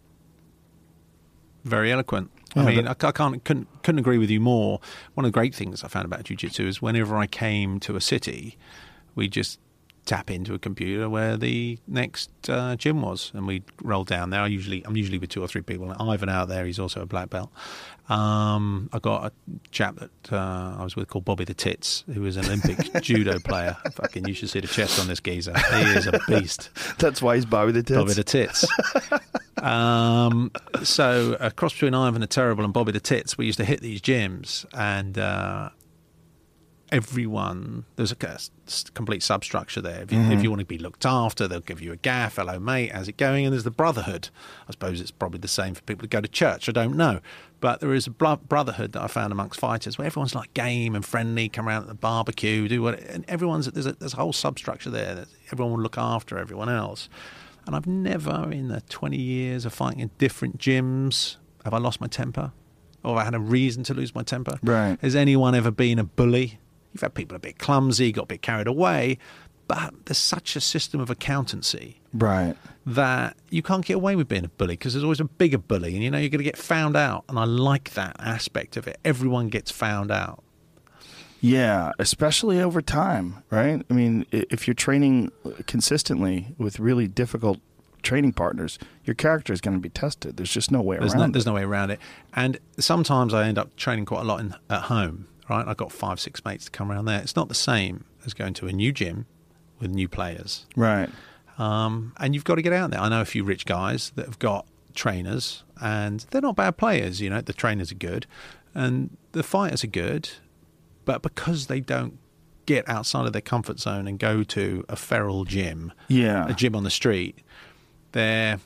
Very eloquent. Yeah, I mean, but- I, I can't couldn't, couldn't agree with you more. One of the great things I found about jiu-jitsu is whenever I came to a city, we just tap into a computer where the next uh, gym was, and we roll down there. I usually, I'm usually with two or three people. Ivan out there, he's also a black belt. Um, I got a chap that uh, I was with called Bobby the Tits, who was an Olympic judo player. Fucking, you should see the chest on this geezer. He is a beast. That's why he's Bobby the Tits. Bobby the Tits. um, so a cross between Ivan the Terrible and Bobby the Tits. We used to hit these gyms, and uh, everyone, there's a complete substructure there. If you, Mm-hmm. if you want to be looked after, they'll give you a gaff. Hello, mate. How's it going? And there's the brotherhood. I suppose it's probably the same for people who go to church. I don't know. But there is a bro- brotherhood that I found amongst fighters where everyone's like game and friendly, come around at the barbecue, do what, and everyone's, there's a, there's a whole substructure there that everyone will look after everyone else. And I've never, in the twenty years of fighting in different gyms, have I lost my temper? Or have I had a reason to lose my temper? Right. Has anyone ever been a bully? You've had people a bit clumsy, got a bit carried away, but there's such a system of accountancy Right. that you can't get away with being a bully because there's always a bigger bully, and you know you're going to get found out. And I like that aspect of it. Everyone gets found out. Yeah, especially over time, right? I mean, i- if you're training consistently with really difficult training partners, your character is going to be tested. There's just no way There's around no, there's it. no way around it. And sometimes I end up training quite a lot in, at home, right? I've got five, six mates to come around there. It's not the same as going to a new gym with new players. Right. Um, and you've got to get out there. I know a few rich guys that have got trainers, and they're not bad players. You know, the trainers are good, and the fighters are good, but because they don't get outside of their comfort zone and go to a feral gym, yeah, a gym on the street, they're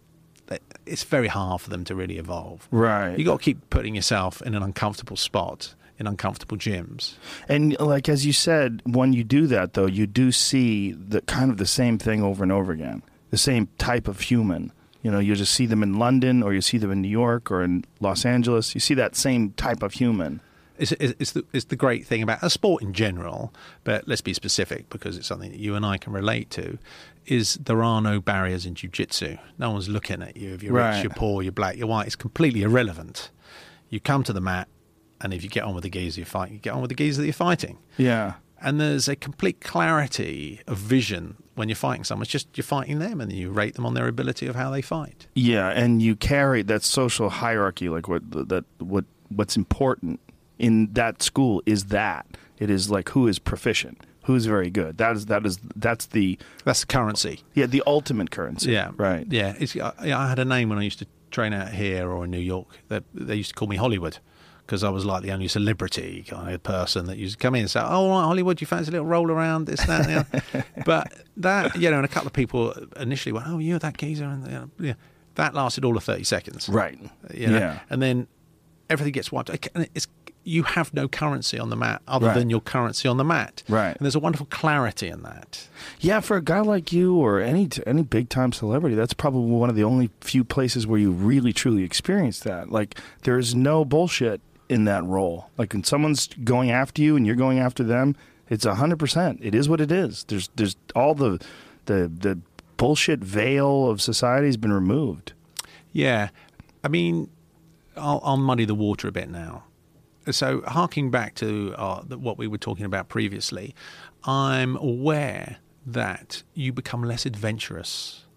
it's very hard for them to really evolve. Right. You got to keep putting yourself in an uncomfortable spot in uncomfortable gyms. And like as you said, when you do that, though, you do see the kind of the same thing over and over again. The same type of human. You know, you just see them in London, or you see them in New York, or in Los Angeles. You see that same type of human. It's, it's, the, it's the great thing about a sport in general, but let's be specific because it's something that you and I can relate to, is there are no barriers in jiu-jitsu. No one's looking at you if you're right. rich, you're poor, you're black, you're white. It's completely irrelevant. You come to the mat, and if you get on with the geezer you fight, you get on with the geezer that you're fighting. Yeah. And there's a complete clarity of vision when you're fighting someone. It's just you're fighting them, and you rate them on their ability of how they fight. Yeah, and you carry that social hierarchy, like what that what what's important in that school is that it is like who is proficient, who is very good. That is that is that's the that's the currency. Yeah, the ultimate currency. Yeah, right. Yeah, it's, I, I had a name when I used to train out here or in New York. That they, they used to call me Hollywood because I was like the only celebrity kind of person that used to come in and say, "Oh, right, Hollywood, you fancy a little roll around this, that." You know? But that, you know, and a couple of people initially went, "Oh, you're that geezer," and you know, yeah, that lasted all of thirty seconds. Right. You know? Yeah. And then everything gets wiped. And it's you have no currency on the mat other right. than your currency on the mat. Right. And there's a wonderful clarity in that. Yeah, for a guy like you or any any big time celebrity, that's probably one of the only few places where you really truly experience that. Like there's no bullshit in that role. Like when someone's going after you and you're going after them, it's a hundred percent. It is what it is. There's there's all the the the bullshit veil of society has been removed. Yeah. I mean, I'll, I'll muddy the water a bit now. So harking back to uh, what we were talking about previously, I'm aware that you become less adventurous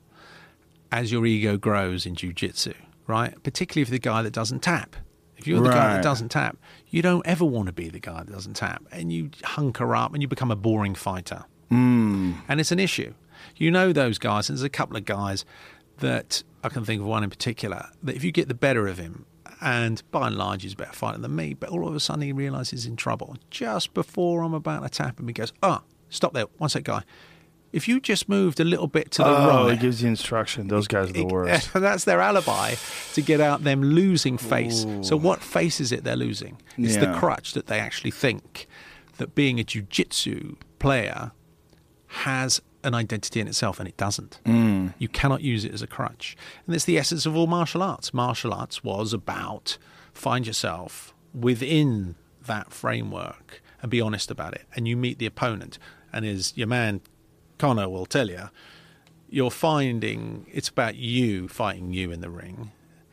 as your ego grows in jiu-jitsu, right? Particularly if you're the guy that doesn't tap. If you're the right. guy that doesn't tap, you don't ever want to be the guy that doesn't tap. And you hunker up and you become a boring fighter. Mm. And it's an issue. You know those guys, and there's a couple of guys that I can think of one in particular, that if you get the better of him, and by and large he's a better fighter than me, but all of a sudden he realises he's in trouble. Just before I'm about to tap him, he goes, "Oh, stop there, one sec, guy. If you just moved a little bit to the oh, right..." he gives you instruction. Those guys are the worst. That's their alibi to get out them losing face. Ooh. So what face is it they're losing? It's yeah. the crutch that they actually think that being a jiu-jitsu player has an identity in itself, and it doesn't. Mm. You cannot use it as a crutch. And it's the essence of all martial arts. Martial arts was about find yourself within that framework and be honest about it. And you meet the opponent. And as your man Connor will tell you, you're finding it's about you fighting you in the ring.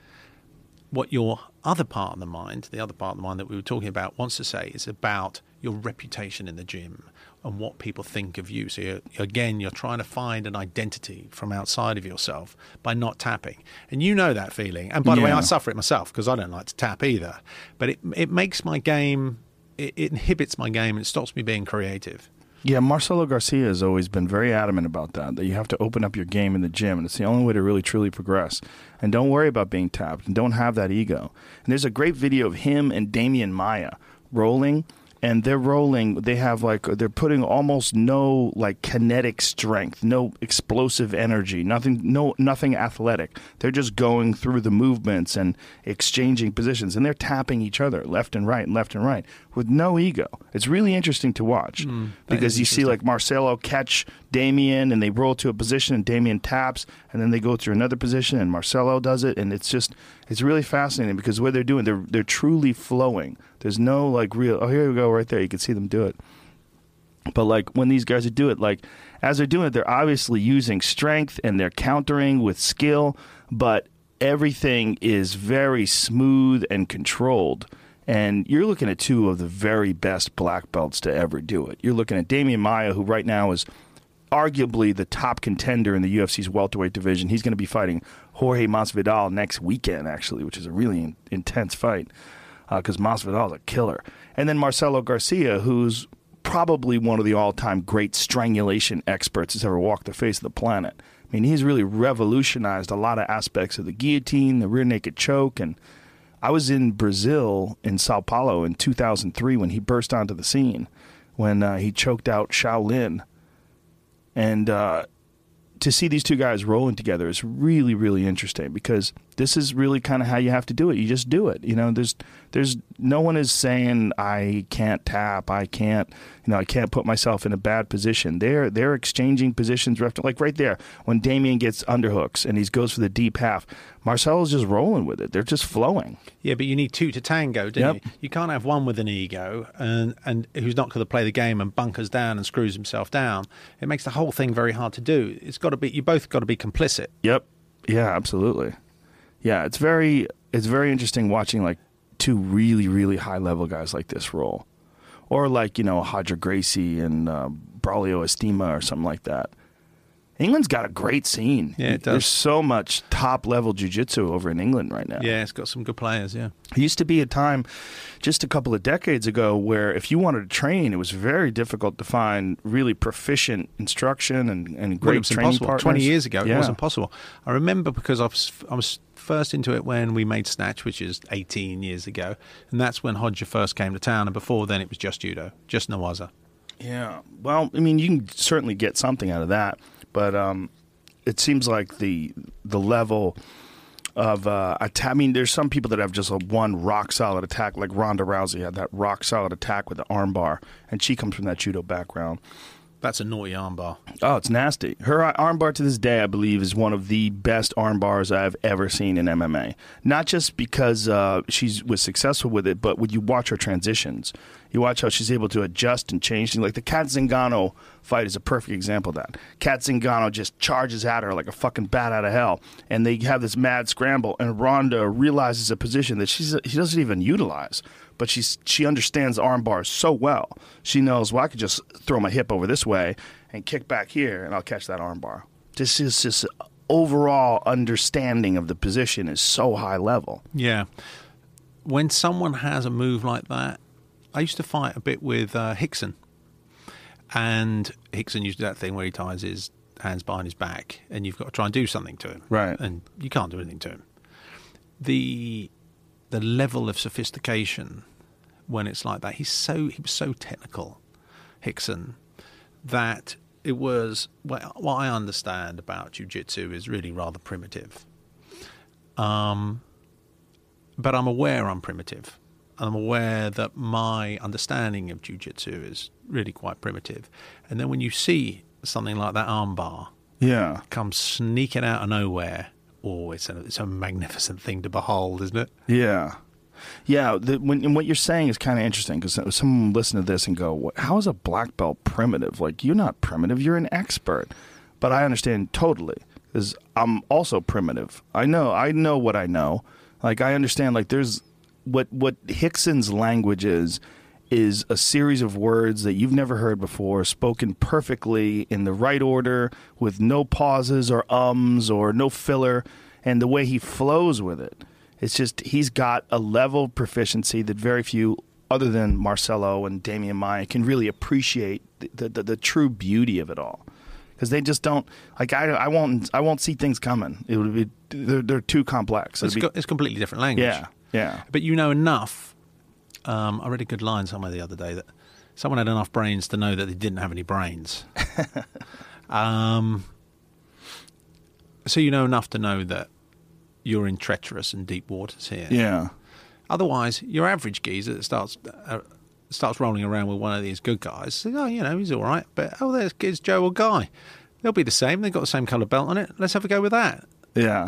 What your other part of the mind, the other part of the mind that we were talking about, wants to say is about your reputation in the gym and what people think of you. So you're, again, you're trying to find an identity from outside of yourself by not tapping. And you know that feeling. And by the yeah. way, I suffer it myself because I don't like to tap either. But it it makes my game, it, it inhibits my game, and it stops me being creative. Yeah, Marcelo Garcia has always been very adamant about that, that you have to open up your game in the gym, and it's the only way to really, truly progress. And don't worry about being tapped, and don't have that ego. And there's a great video of him and Damian Maia rolling, and they're rolling, they have like, they're putting almost no like kinetic strength, no explosive energy, nothing, no, nothing athletic. They're just going through the movements and exchanging positions, and they're tapping each other left and right and left and right with no ego. It's really interesting to watch mm, because you see like Marcelo catch Damian and they roll to a position and Damian taps, and then they go through another position and Marcelo does it, and it's just, it's really fascinating because what they're doing, they're they're truly flowing. There's no like real, oh, here we go right there. You can see them do it. But like when these guys do it, like as they're doing it, they're obviously using strength and they're countering with skill, but everything is very smooth and controlled. And you're looking at two of the very best black belts to ever do it. You're looking at Damian Maia, who right now is arguably the top contender in the U F C's welterweight division. He's going to be fighting Jorge Masvidal next weekend, actually, which is a really in- intense fight because uh, Masvidal is a killer. And then Marcelo Garcia, who's probably one of the all-time great strangulation experts that's ever walked the face of the planet. I mean, he's really revolutionized a lot of aspects of the guillotine, the rear naked choke, and I was in Brazil, in Sao Paulo, in two thousand three when he burst onto the scene, when uh, he choked out Shaolin. And uh, to see these two guys rolling together is really, really interesting, because this is really kind of how you have to do it. You just do it. You know, there's, there's no one is saying I can't tap, I can't, you know, I can't put myself in a bad position. They're they're exchanging positions, like right there when Damian gets underhooks and he goes for the deep half. Marcelo's just rolling with it. They're just flowing. Yeah, but you need two to tango, don't Yep. you? You can't have one with an ego and, and who's not going to play the game and bunkers down and screws himself down. It makes the whole thing very hard to do. It's got to be, you both got to be complicit. Yep. Yeah, absolutely. Yeah, it's very it's very interesting watching like two really, really high level guys like this roll. Or like, you know, Hodger Gracie and uh, Braulio Estima or something like that. England's got a great scene. Yeah, it does. There's so much top-level jiu-jitsu over in England right now. Yeah, it's got some good players, yeah. It used to be a time just a couple of decades ago where if you wanted to train, it was very difficult to find really proficient instruction and, and Well, great it was training impossible. partners. twenty years ago, Yeah. it wasn't possible. I remember because I was, I was first into it when we made Snatch, which is eighteen years ago, and that's when Hodger first came to town, and before then it was just judo, just Nawaza. Yeah. Well, I mean, you can certainly get something out of that, but um, it seems like the the level of uh, attack. I mean, there's some people that have just a one rock solid attack, like Ronda Rousey had that rock solid attack with the armbar, and she comes from that judo background. That's a naughty armbar. Oh, it's nasty. Her armbar to this day, I believe, is one of the best armbars I've ever seen in M M A. Not just because uh, she was successful with it, but when you watch her transitions, you watch how she's able to adjust and change things. Like the Kat Zingano fight is a perfect example of that. Kat Zingano just charges at her like a fucking bat out of hell, and they have this mad scramble, and Ronda realizes a position that she's, she doesn't even utilize. But she's, she understands the arm bars so well. She knows, well, I could just throw my hip over this way and kick back here, and I'll catch that arm bar. This is just overall understanding of the position is so high level. Yeah. When someone has a move like that, I used to fight a bit with uh, Hickson. And Hickson used to do that thing where he ties his hands behind his back, and you've got to try and do something to him. Right. And you can't do anything to him. The... the level of sophistication when it's like that, he's so he was so technical, Hickson, that it was well, what I understand about jiu-jitsu is really rather primitive. Um, but I'm aware I'm primitive. I'm aware that my understanding of jiu-jitsu is really quite primitive. And then when you see something like that armbar, yeah, come sneaking out of nowhere. Oh, it's a, it's a magnificent thing to behold, isn't it? Yeah. Yeah, the, when, and what you're saying is kind of interesting, because someone will listen to this and go, how is a black belt primitive? Like, you're not primitive, you're an expert. But I understand totally, because I'm also primitive. I know, I know what I know. Like, I understand, like, there's, what, what Hickson's language is, is a series of words that you've never heard before, spoken perfectly in the right order, with no pauses or ums or no filler, and the way he flows with it. It's just, he's got a level of proficiency that very few, other than Marcelo and Damian Maia, can really appreciate the, the, the true beauty of it all. Because they just don't, like, I, I won't I won't see things coming. It would be, they're, they're too complex. It's, be, co- it's completely different language. Yeah, yeah. But you know enough. Um, I read a good line somewhere the other day that someone had enough brains to know that they didn't have any brains. um, so you know enough to know that you're in treacherous and deep waters here. Yeah. Otherwise, your average geezer that starts uh, starts rolling around with one of these good guys, say, oh, you know, he's all right. But, oh, there's, there's Joe or Guy. They'll be the same. They've got the same colour belt on it. Let's have a go with that. Yeah.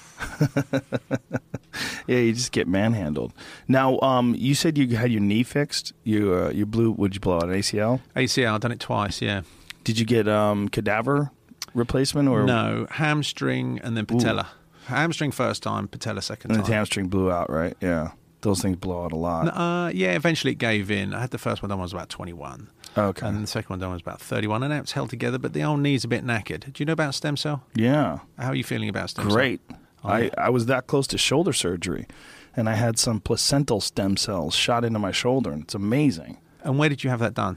Yeah, you just get manhandled. Now, um, you said you had your knee fixed. You uh, you blew. Would you blow out an A C L? A C L, I've done it twice, yeah. Did you get um, cadaver replacement or No, hamstring and then patella. Ooh. Hamstring first time, patella second and time. the hamstring blew out, right? Yeah, those things blow out a lot. Uh, yeah, eventually it gave in. I had the first one done when I was about twenty-one. Okay. And the second one done when I was about thirty-one. And now it's held together, but the old knee's a bit knackered. Do you know about stem cell? Yeah. How are you feeling about stem Great. cell? Oh, I, yeah. I was that close to shoulder surgery, and I had some placental stem cells shot into my shoulder, and it's amazing. And where did you have that done?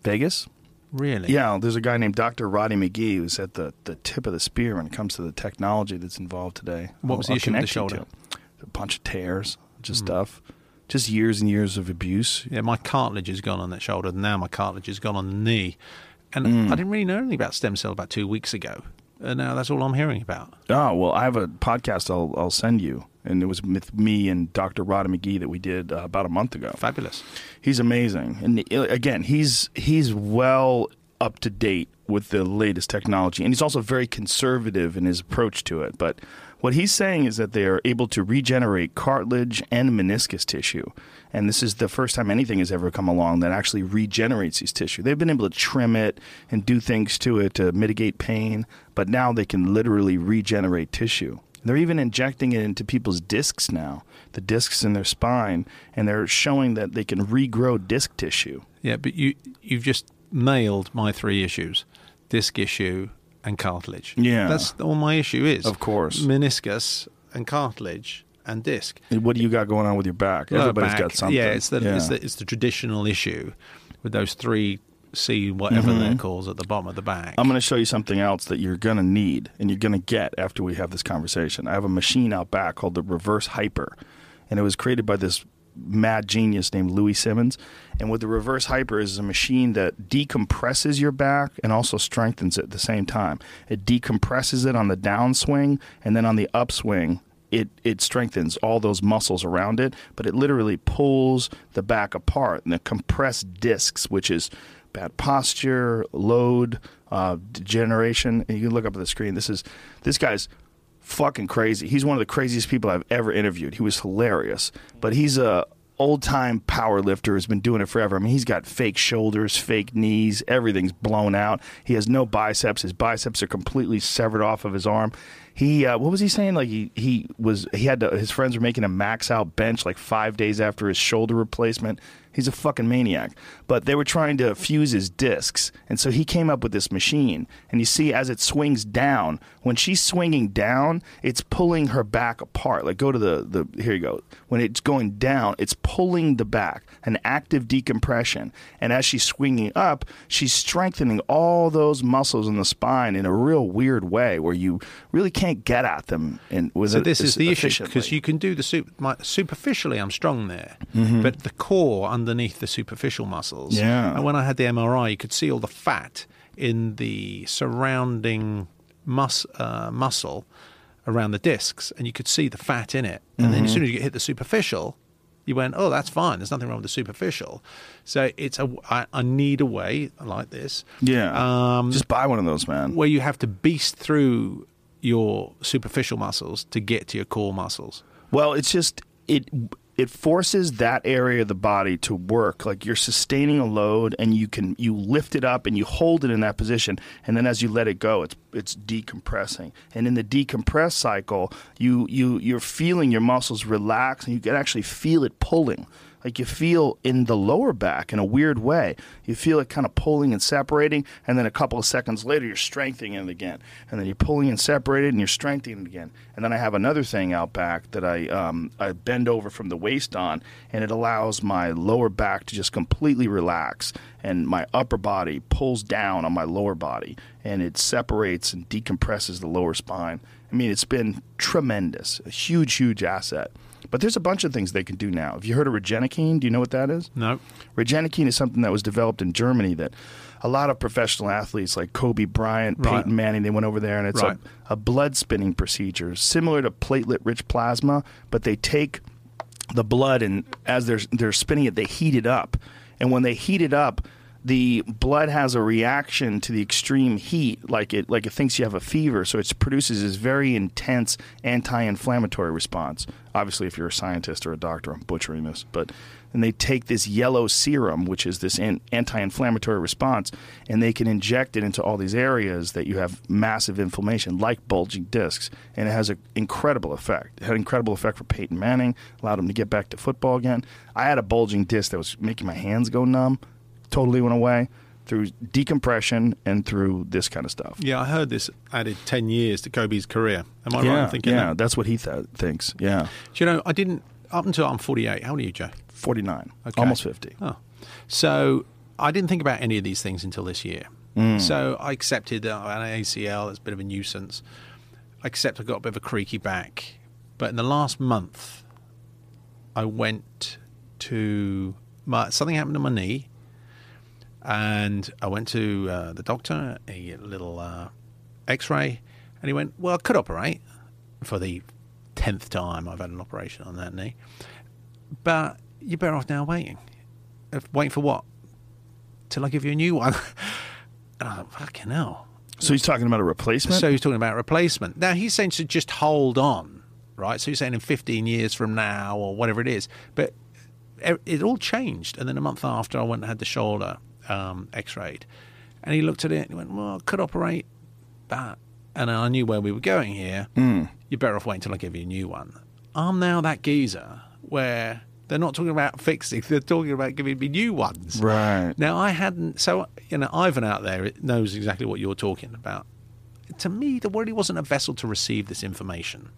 Vegas. Really? Yeah, there's a guy named Doctor Roddy McGee who's at the, the tip of the spear when it comes to the technology that's involved today. What I'll, was the I'll issue with the connect you shoulder? to. A bunch of tears, just mm. stuff. Just years and years of abuse. Yeah, my cartilage is gone on that shoulder. Now my cartilage is gone on the knee. And Mm. I didn't really know anything about stem cells about two weeks ago. And now that's all I'm hearing about. Oh, well, I have a podcast I'll, I'll send you. And it was with me and Doctor Roddy McGee that we did uh, about a month ago. Fabulous. He's amazing. And uh, again, he's he's well up to date with the latest technology. And he's also very conservative in his approach to it. But what he's saying is that they are able to regenerate cartilage and meniscus tissue. And this is the first time anything has ever come along that actually regenerates these tissue. They've been able to trim it and do things to it to mitigate pain, but now they can literally regenerate tissue. They're even injecting it into people's discs now, the discs in their spine, and they're showing that they can regrow disc tissue. Yeah, but you, you've just nailed my three issues: disc issue and cartilage. Yeah. That's all my issue is. Of course. Meniscus and cartilage and disc. What do you got going on with your back? Lower Everybody's back, got something. Yeah, it's the, yeah. It's, the, it's the traditional issue with those three C whatever Mm-hmm. they're called at the bottom of the back. I'm going to show you something else that you're going to need and you're going to get after we have this conversation. I have a machine out back called the Reverse Hyper, and it was created by this mad genius named Louis Simmons. And what the Reverse Hyper is, is a machine that decompresses your back and also strengthens it at the same time. It decompresses it on the downswing, and then on the upswing, it it strengthens all those muscles around it, but it literally pulls the back apart. And the compressed discs, which is bad posture, load, uh, degeneration. And you can look up at the screen. This is this guy's fucking crazy. He's one of the craziest people I've ever interviewed. He was hilarious, but he's a old-time power lifter, has been doing it forever. I mean, he's got fake shoulders, fake knees, everything's blown out. He has no biceps. His biceps are completely severed off of his arm. He, uh, what was he saying? Like he, he was, he had to, his friends were making a max out bench like five days after his shoulder replacement. He's a fucking maniac. But they were trying to fuse his discs. And so he came up with this machine. And you see as it swings down, when she's swinging down, it's pulling her back apart. Like go to the, the here you go. When it's going down, it's pulling the back, an active decompression. And as she's swinging up, she's strengthening all those muscles in the spine in a real weird way where you really can't get at them. In, with so it, this is the issue, efficiently. because you can do the super, my, superficially I'm strong there, Mm-hmm. but the core underneath the superficial muscles. Yeah. And when I had the M R I, you could see all the fat in the surrounding mus, uh, muscle around the discs, and you could see the fat in it. And Mm-hmm. then as soon as you hit the superficial, you went, oh, that's fine. There's nothing wrong with the superficial. So it's a, I, I need a way like this. Yeah. Um, Just buy one of those, man. where you have to beast through your superficial muscles to get to your core muscles. Well, it's just it it forces that area of the body to work. Like you're sustaining a load, and you can you lift it up and you hold it in that position, and then as you let it go, it's it's decompressing. And in the decompress cycle, you you you're feeling your muscles relax, and you can actually feel it pulling. Like you feel in the lower back in a weird way. You feel it kind of pulling and separating, and then a couple of seconds later, you're strengthening it again. And then you're pulling and separating, and you're strengthening it again. And then I have another thing out back that I um, I bend over from the waist on, and it allows my lower back to just completely relax, and my upper body pulls down on my lower body, and it separates and decompresses the lower spine. I mean, it's been tremendous, a huge, huge asset. But there's a bunch of things they can do now. Have you heard of Regenikine? Do you know what that is? No. Regenikine is something that was developed in Germany that a lot of professional athletes like Kobe Bryant, Right. Peyton Manning, they went over there, and it's Right. a, a blood spinning procedure similar to platelet-rich plasma, but they take the blood, and as they're, they're spinning it, they heat it up. And when they heat it up, the blood has a reaction to the extreme heat, like it like it thinks you have a fever, so it produces this very intense anti-inflammatory response. Obviously, if you're a scientist or a doctor, I'm butchering this, but and they take this yellow serum, which is this an- anti-inflammatory response, and they can inject it into all these areas that you have massive inflammation, like bulging discs, and it has an incredible effect. It had an incredible effect for Peyton Manning, allowed him to get back to football again. I had a bulging disc that was making my hands go numb. Totally went away through decompression and through this kind of stuff. Yeah, I heard this added ten years to Kobe's career. Am I yeah, right in thinking yeah, that? that's what he th- thinks. Yeah, Do you know, I didn't, up until I'm forty-eight. How old are you, Joe? forty-nine, Okay. almost fifty. Oh. So I didn't think about any of these things until this year. Mm. So I accepted uh, an A C L. It's a bit of a nuisance. I accept I got a bit of a creaky back. But in the last month, I went to my, something happened to my knee, and I went to uh, the doctor, a little uh, X-ray, and he went, "Well, I could operate." For the tenth time, I've had an operation on that knee, but you're better off now waiting. Waiting for what? Till I give you a new one. And I thought, fucking hell. So he's talking about a replacement? So he's talking about a replacement. Now, he's saying to just hold on, right? So he's saying in fifteen years from now or whatever it is. But it all changed. And then a month after, I went and had the shoulder um, x-rayed. And he looked at it and he went, well, I could operate that. And I knew where we were going here. Mm. You're better off waiting until I give you a new one. I'm now that geezer where they're not talking about fixing, they're talking about giving me new ones. Right. Now, I hadn't, so, you know, Ivan out there knows exactly what you're talking about. To me, there really wasn't a vessel to receive this information.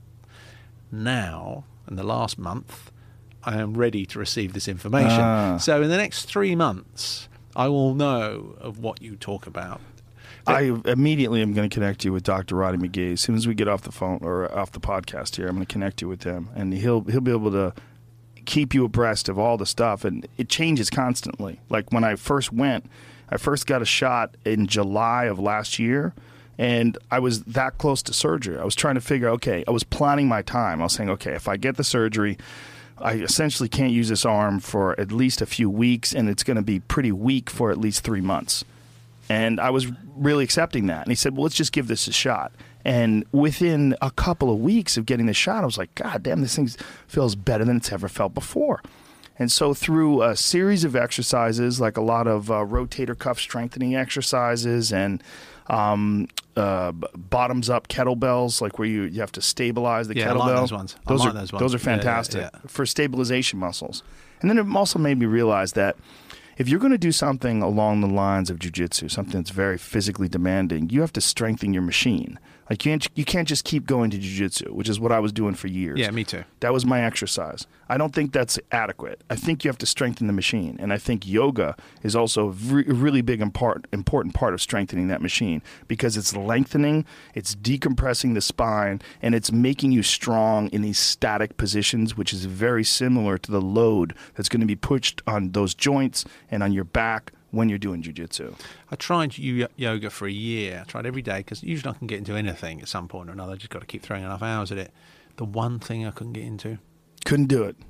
Now, in the last month, I am ready to receive this information. Ah. So in the next three months, I will know of what you talk about. But I immediately am going to connect you with Doctor Roddy McGee. As soon as we get off the phone or off the podcast here, I'm going to connect you with him, and he'll he'll be able to keep you abreast of all the stuff, and it changes constantly. Like when I first went, I first got a shot in July of last year, and I was that close to surgery. I was trying to figure, okay, I was planning my time. I was saying, okay, if I get the surgery, I essentially can't use this arm for at least a few weeks, and it's going to be pretty weak for at least three months. And I was really accepting that. And he said, well, let's just give this a shot. And within a couple of weeks of getting the shot, I was like, God damn, this thing feels better than it's ever felt before. And so through a series of exercises, like a lot of uh, rotator cuff strengthening exercises and um, uh, bottoms-up kettlebells, like where you, you have to stabilize the yeah, kettlebell. I like those ones. Those, I like are, those ones. those are fantastic yeah, yeah, yeah. for stabilization muscles. And then it also made me realize that if you're going to do something along the lines of jiu-jitsu, something that's very physically demanding, you have to strengthen your machine. Like you can't, you can't just keep going to jiu-jitsu, which is what I was doing for years. Yeah, me too. That was my exercise. I don't think that's adequate. I think you have to strengthen the machine, and I think yoga is also a re- really big and part, important part of strengthening that machine because it's lengthening, it's decompressing the spine, and it's making you strong in these static positions, which is very similar to the load that's going to be pushed on those joints and on your back when you're doing jiu-jitsu. I tried yoga for a year. I tried every day because usually I can get into anything at some point or another. I just got to keep throwing enough hours at it. The one thing I couldn't get into. Couldn't do it.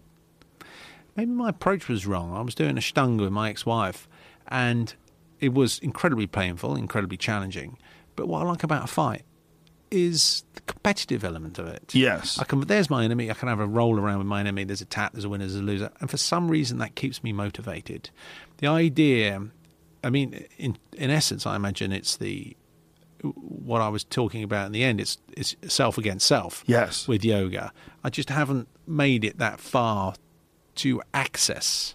Maybe my approach was wrong. I was doing a Ashtanga with my ex-wife, and it was incredibly painful, incredibly challenging. But what I like about a fight is the competitive element of it. Yes. I can. There's my enemy. I can have a roll around with my enemy. There's a tap, there's a winner, there's a loser. And for some reason, that keeps me motivated. The idea, I mean, in in essence, I imagine it's the what I was talking about in the end. It's it's self against self. Yes. With yoga, I just haven't made it that far to access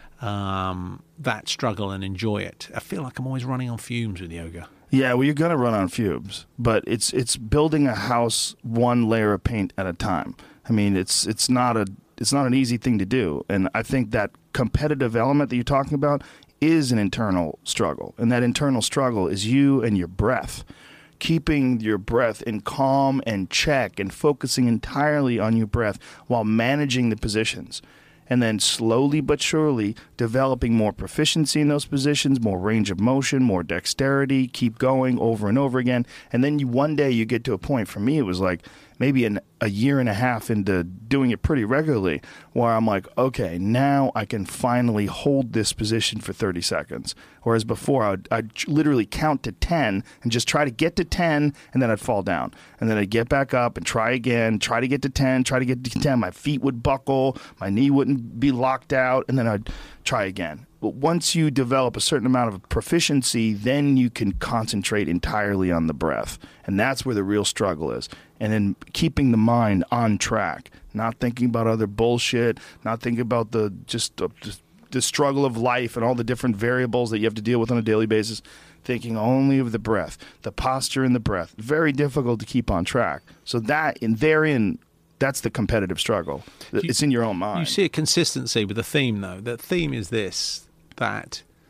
um, that struggle and enjoy it. I feel like I'm always running on fumes with yoga. Yeah, well, you're going to run on fumes, but it's it's building a house one layer of paint at a time. I mean, it's it's not a it's not an easy thing to do, and I think that competitive element that you're talking about is an internal struggle, and that internal struggle is you and your breath, keeping your breath in calm and check and focusing entirely on your breath while managing the positions. And then slowly but surely developing more proficiency in those positions, more range of motion, more dexterity, keep going over and over again. And then you, one day you get to a point, for me it was like maybe an, a year and a half into doing it pretty regularly, where I'm like, okay, now I can finally hold this position for thirty seconds. Whereas before I'd, I'd literally count to ten and just try to get to ten, and then I'd fall down. And then I'd get back up and try again, try to get to ten, try to get to ten. My feet would buckle, my knee wouldn't be locked out, and then I'd try again. But once you develop a certain amount of proficiency, then you can concentrate entirely on the breath. And that's where the real struggle is. And then keeping the mind on track, not thinking about other bullshit, not thinking about the just uh, just the struggle of life and all the different variables that you have to deal with on a daily basis, thinking only of the breath, the posture and the breath. Very difficult to keep on track. So that, in therein, that's the competitive struggle. It's you, in your own mind. You see a consistency with the theme, though. The theme is this, that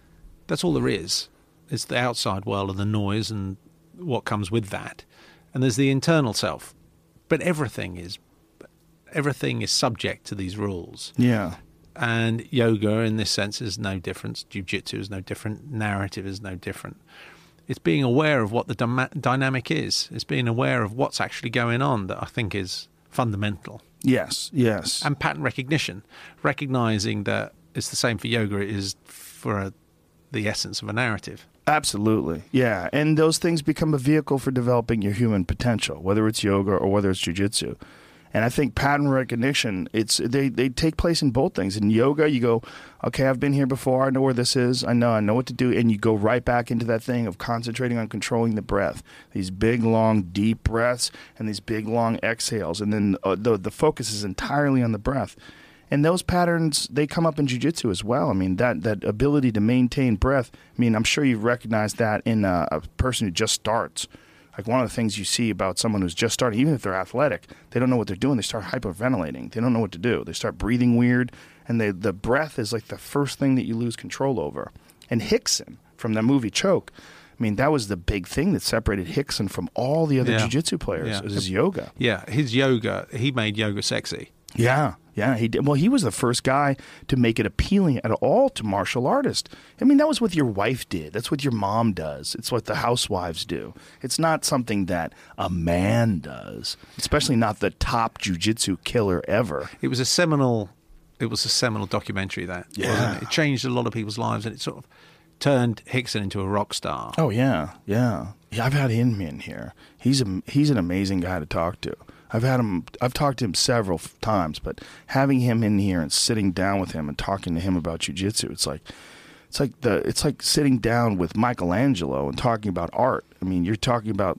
That's all there is. It's the outside world and the noise and what comes with that. And there's the internal self. But everything is everything is subject to these rules. Yeah. And yoga, in this sense, is no different. Jiu-jitsu is no different. Narrative is no different. It's being aware of what the dy- dynamic is. It's being aware of what's actually going on that I think is fundamental. Yes, yes. And pattern recognition, recognizing that it's the same for yoga it is for a, the essence of a narrative. Absolutely. Yeah. And those things become a vehicle for developing your human potential, whether it's yoga or whether it's jiu-jitsu. And I think pattern recognition, it's they, they take place in both things. In yoga, you go, okay, I've been here before. I know where this is. I know I know what to do. And you go right back into that thing of concentrating on controlling the breath. These big, long, deep breaths and these big, long exhales. And then uh, the, the focus is entirely on the breath. And those patterns, they come up in jiu-jitsu as well. I mean, that, that ability to maintain breath, I mean, I'm sure you've recognized that in a, a person who just starts. Like one of the things you see about someone who's just starting, even if they're athletic, they don't know what they're doing. They start hyperventilating. They don't know what to do. They start breathing weird. And they, the breath is like the first thing that you lose control over. And Rickson, from the movie Choke, I mean, that was the big thing that separated Rickson from all the other Yeah. jiu-jitsu players. Yeah. It was his yoga. Yeah, his yoga, he made yoga sexy. Yeah, yeah, he did. Well, he was the first guy to make it appealing at all to martial artists. I mean, that was what your wife did. That's what your mom does. It's what the housewives do. It's not something that a man does, especially not the top jiu-jitsu killer ever. It was a seminal, it was a seminal documentary, that, Yeah. wasn't it? It changed a lot of people's lives, and it sort of turned Rickson into a rock star. Oh yeah, yeah. Yeah, I've had him in here. He's a, he's an amazing guy to talk to. I've had him. I've talked to him several f- times, but having him in here and sitting down with him and talking to him about jiu-jitsu, it's like, it's like the, it's like sitting down with Michelangelo and talking about art. I mean, you're talking about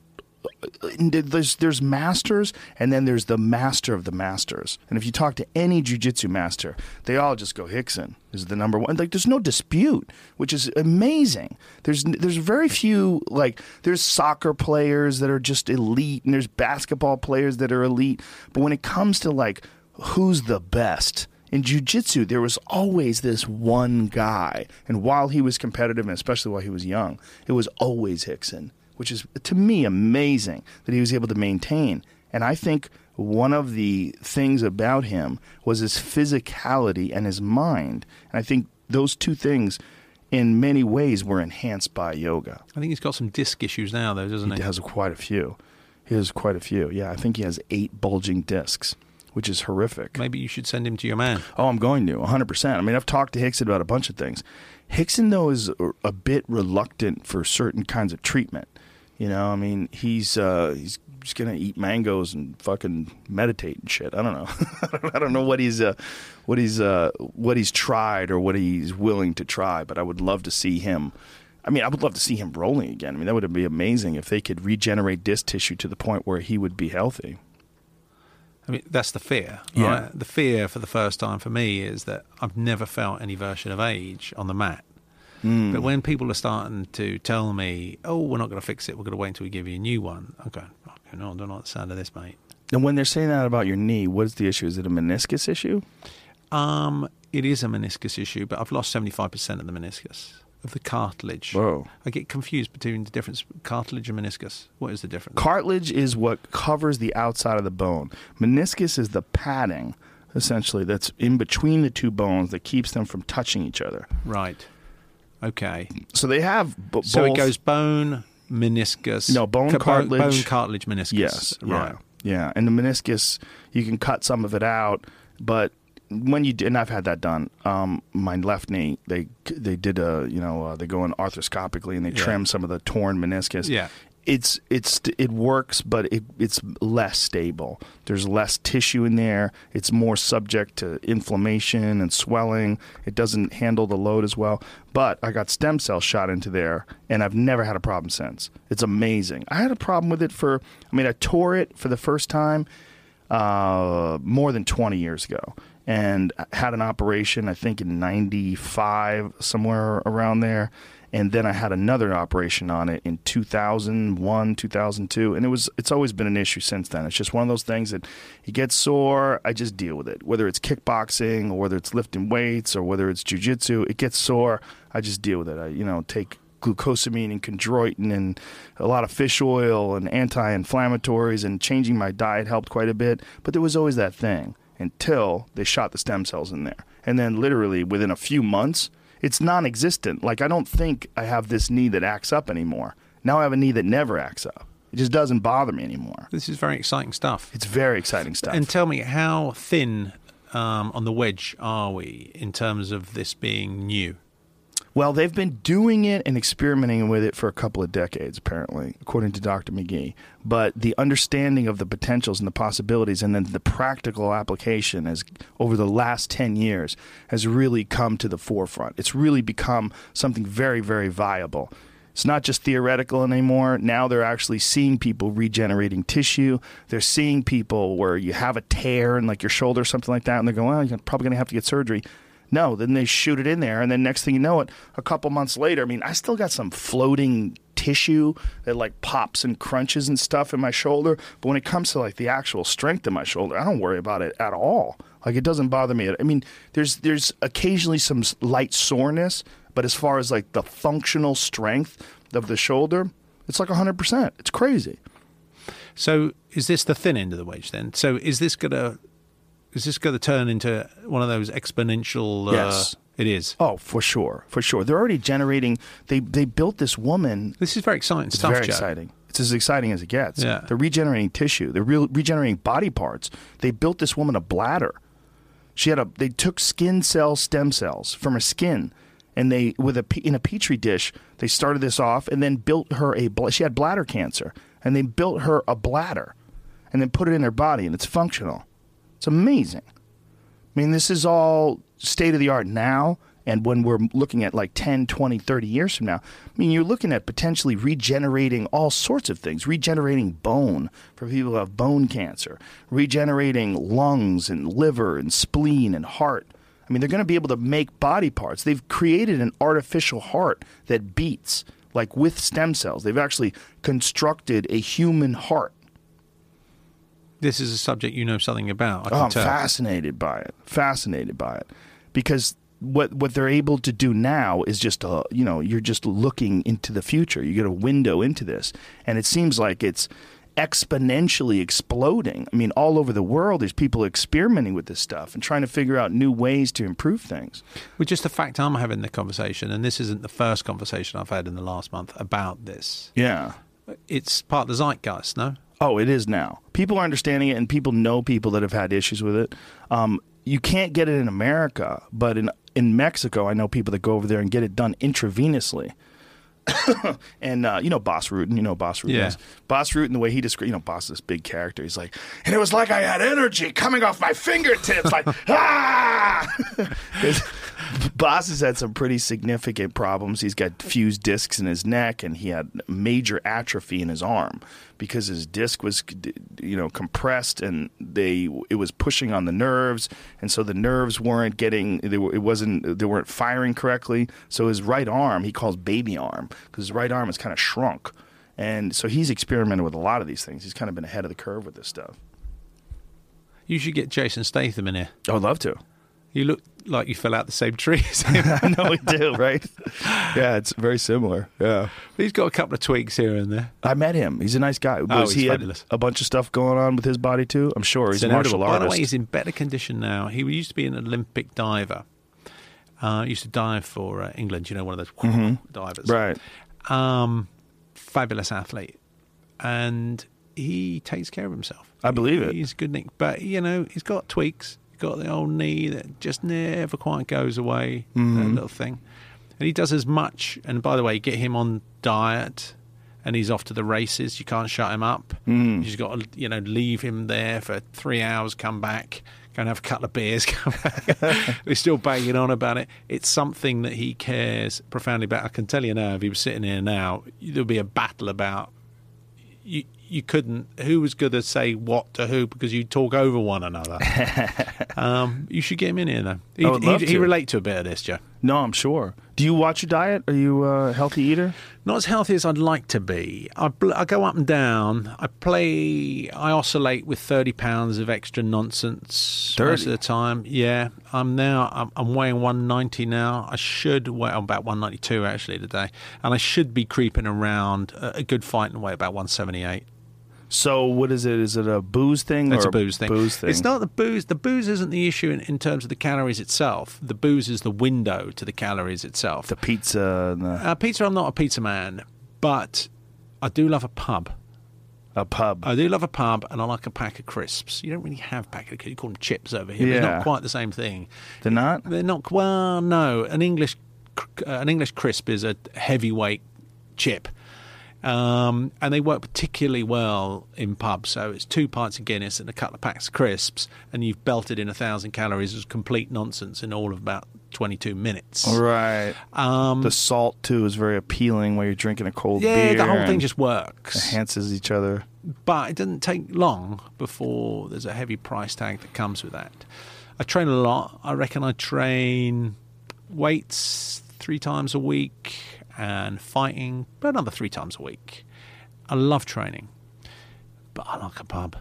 there's there's masters, and then there's the master of the masters. And if you talk to any jiu-jitsu master, they all just go, Rickson is the number one. Like, there's no dispute, which is amazing. There's there's very few, like, there's soccer players that are just elite, and there's basketball players that are elite. But when it comes to, like, who's the best, in jiu-jitsu, there was always this one guy. And while he was competitive, and especially while he was young, it was always Rickson, which is, to me, amazing that he was able to maintain. And I think one of the things about him was his physicality and his mind. And I think those two things, in many ways, were enhanced by yoga. I think he's got some disc issues now, though, doesn't he? He has quite a few. He has quite a few. Yeah, I think he has eight bulging discs, which is horrific. Maybe you should send him to your man. Oh, I'm going to, one hundred percent. I mean, I've talked to Rickson about a bunch of things. Rickson, though, is a bit reluctant for certain kinds of treatment. You know, I mean, he's uh, he's just gonna eat mangoes and fucking meditate and shit. I don't know. I don't know what he's uh, what he's uh, what he's tried or what he's willing to try. But I would love to see him. I mean, I would love to see him rolling again. I mean, that would be amazing if they could regenerate disc tissue to the point where he would be healthy. I mean, that's the fear. Yeah. Right? The fear for the first time for me is that I've never felt any version of age on the mat. Mm. But when people are starting to tell me, oh, we're not going to fix it, we're going to wait until we give you a new one, I'm going, fucking no, I don't like the sound of this, mate. And when they're saying that about your knee, what is the issue? Is it a meniscus issue? Um, it is a meniscus issue, but I've lost seventy-five percent of the meniscus, of the cartilage. Whoa. I get confused between the difference, cartilage and meniscus. What is the difference? Cartilage is what covers the outside of the bone. Meniscus is the padding, essentially, that's in between the two bones that keeps them from touching each other. Right. Okay. So they have b- So both. it goes bone, meniscus. No, bone, ca- cartilage. Bone, cartilage, meniscus. Yes, Right. yeah, yeah. And the meniscus, you can cut some of it out, but when you do, and I've had that done. Um, my left knee, they they did a you know uh, they go in arthroscopically and they Yeah. trim some of the torn meniscus. Yeah. It's it's it works, but it, it's less stable. There's less tissue in there. It's more subject to inflammation and swelling. It doesn't handle the load as well. But I got stem cells shot into there, and I've never had a problem since. It's amazing. I had a problem with it for. I mean, I tore it for the first time uh, more than twenty years ago. and had an operation, I think in ninety-five, somewhere around there. And then I had another operation on it in two thousand one, two thousand two, and it was it's always been an issue since then. It's just one of those things that you get sore, I just deal with it. Whether it's kickboxing or whether it's lifting weights or whether it's jiu-jitsu, it gets sore, I just deal with it. I, you know, take glucosamine and chondroitin and a lot of fish oil and anti-inflammatories, and changing my diet helped quite a bit. But there was always that thing until they shot the stem cells in there. And then literally within a few months, it's non-existent. Like, I don't think I have this knee that acts up anymore. Now I have a knee that never acts up. It just doesn't bother me anymore. This is very exciting stuff. It's very exciting stuff. And tell me, how thin um, on the wedge are we in terms of this being new? Well, they've been doing it and experimenting with it for a couple of decades, apparently, according to Doctor McGee. But the understanding of the potentials and the possibilities, and then the practical application has, over the last ten years, has really come to the forefront. It's really become something very, very viable. It's not just theoretical anymore. Now they're actually seeing people regenerating tissue. They're seeing people where you have a tear in like your shoulder or something like that, and they're going, well, you're probably going to have to get surgery. No, then they shoot it in there, and then next thing you know it, a couple months later, I mean, I still got some floating tissue that like pops and crunches and stuff in my shoulder, but when it comes to like the actual strength of my shoulder, I don't worry about it at all. Like, it doesn't bother me. I mean, there's there's occasionally some light soreness, but as far as like the functional strength of the shoulder, it's like one hundred percent. It's crazy. So is this the thin end of the wedge then? So is this going to... Is this going to turn into one of those exponential... Uh, yes. It is. Oh, for sure. For sure. They're already generating... They they built this woman... This is very exciting it's stuff, very Joe. exciting. It's as exciting as it gets. Yeah. They're regenerating tissue. They're re- regenerating body parts. They built this woman a bladder. She had a... They took skin cell stem cells from her skin, and they, with a in a petri dish, they started this off, and then built her a... She had bladder cancer, and they built her a bladder, and then put it in her body, and it's functional. It's amazing. I mean, this is all state-of-the-art now, and when we're looking at like ten, twenty, thirty years from now, I mean, you're looking at potentially regenerating all sorts of things, regenerating bone for people who have bone cancer, regenerating lungs and liver and spleen and heart. I mean, they're going to be able to make body parts. They've created an artificial heart that beats, like with stem cells. They've actually constructed a human heart. This is a subject you know something about. I Oh, can I'm tell. fascinated by it. Fascinated by it, because what what they're able to do now is just a, you know, you're just looking into the future. You get a window into this, and it seems like it's exponentially exploding. I mean, all over the world, there's people experimenting with this stuff and trying to figure out new ways to improve things. With just the fact I'm having the conversation, and this isn't the first conversation I've had in the last month about this. Yeah. It's part of the zeitgeist, no? Oh, it is now. People are understanding it, and people know people that have had issues with it. Um, you can't get it in America, but in in Mexico, I know people that go over there and get it done intravenously. And, uh, you know, Boss Rutan, you know Boss Rutan Yeah. is. Boss Rutan, the way he describes, you know, Boss is this big character. He's like, and it was like I had energy coming off my fingertips, like, ah! 'Cause Boss has had some pretty significant problems. He's got fused discs in his neck, and he had major atrophy in his arm because his disc was, you know, compressed, and they it was pushing on the nerves, and so the nerves weren't getting, they were, it wasn't, they weren't firing correctly. So his right arm, he calls baby arm, because his right arm is kind of shrunk, and so he's experimented with a lot of these things. He's kind of been ahead of the curve with this stuff. You should get Jason Statham in here. I would love to. You look like you fell out the same tree as him. I know we do, right? Yeah, it's very similar. Yeah. He's got a couple of tweaks here and there. I met him. He's a nice guy. Was Oh, he's he had fabulous. a bunch of stuff going on with his body too? I'm sure. He's He's a martial By the artist. way, he's in better condition now. He used to be an Olympic diver. Uh, used to dive for uh, England, you know, one of those Mm-hmm. divers. Right. Um, fabulous athlete. And he takes care of himself. I believe it. He's a good Nick. But, you know, he's got tweaks. He's got the old knee that just never quite goes away, Mm-hmm. that little thing. And he does as much. And by the way, get him on diet and he's off to the races. You can't shut him up. Mm. You just got to, you know, leave him there for three hours, come back, go and have a couple of beers, come back. We're still banging on about it. It's something that he cares profoundly about. I can tell you now, if he was sitting here now, there'll be a battle about... You, you couldn't. Who was going to say what to who because you talk over one another? um, you should get him in here, though. He'd, I would love he'd, to. he'd relate to a bit of this, Joe. No, I'm sure. Do you watch your diet? Are you a healthy eater? Not as healthy as I'd like to be. I, bl- I go up and down. I play. I oscillate with thirty pounds of extra nonsense most of the time. Yeah, I'm now. I'm, I'm weighing one ninety now. I should weigh I'm about one ninety-two actually today, and I should be creeping around a, a good fighting weight about one seventy-eight. So what is it? Is it a booze thing? It's or a booze thing. Booze thing. It's not the booze. The booze isn't the issue in, in terms of the calories itself. The booze is the window to the calories itself. The pizza and the Uh, pizza, I'm not a pizza man, but I do love a pub. a pub. I do love a pub, and I like a pack of crisps. You don't really have pack of, you call them chips over here. But it's Yeah. not quite the same thing. They're not? They're not. Well, no. An English, cr- uh, an English crisp is a heavyweight chip, um, and they work particularly well in pubs. So it's two pints of Guinness and a couple of packs of crisps, and you've belted in a thousand calories of complete nonsense in all of about twenty-two minutes. Right. Um, The salt, too, is very appealing while you're drinking a cold yeah, beer. the whole thing and just works. enhances each other. But it doesn't take long before there's a heavy price tag that comes with that. I train a lot. I reckon I train weights three times a week and fighting another three times a week. I love training, but I like a pub.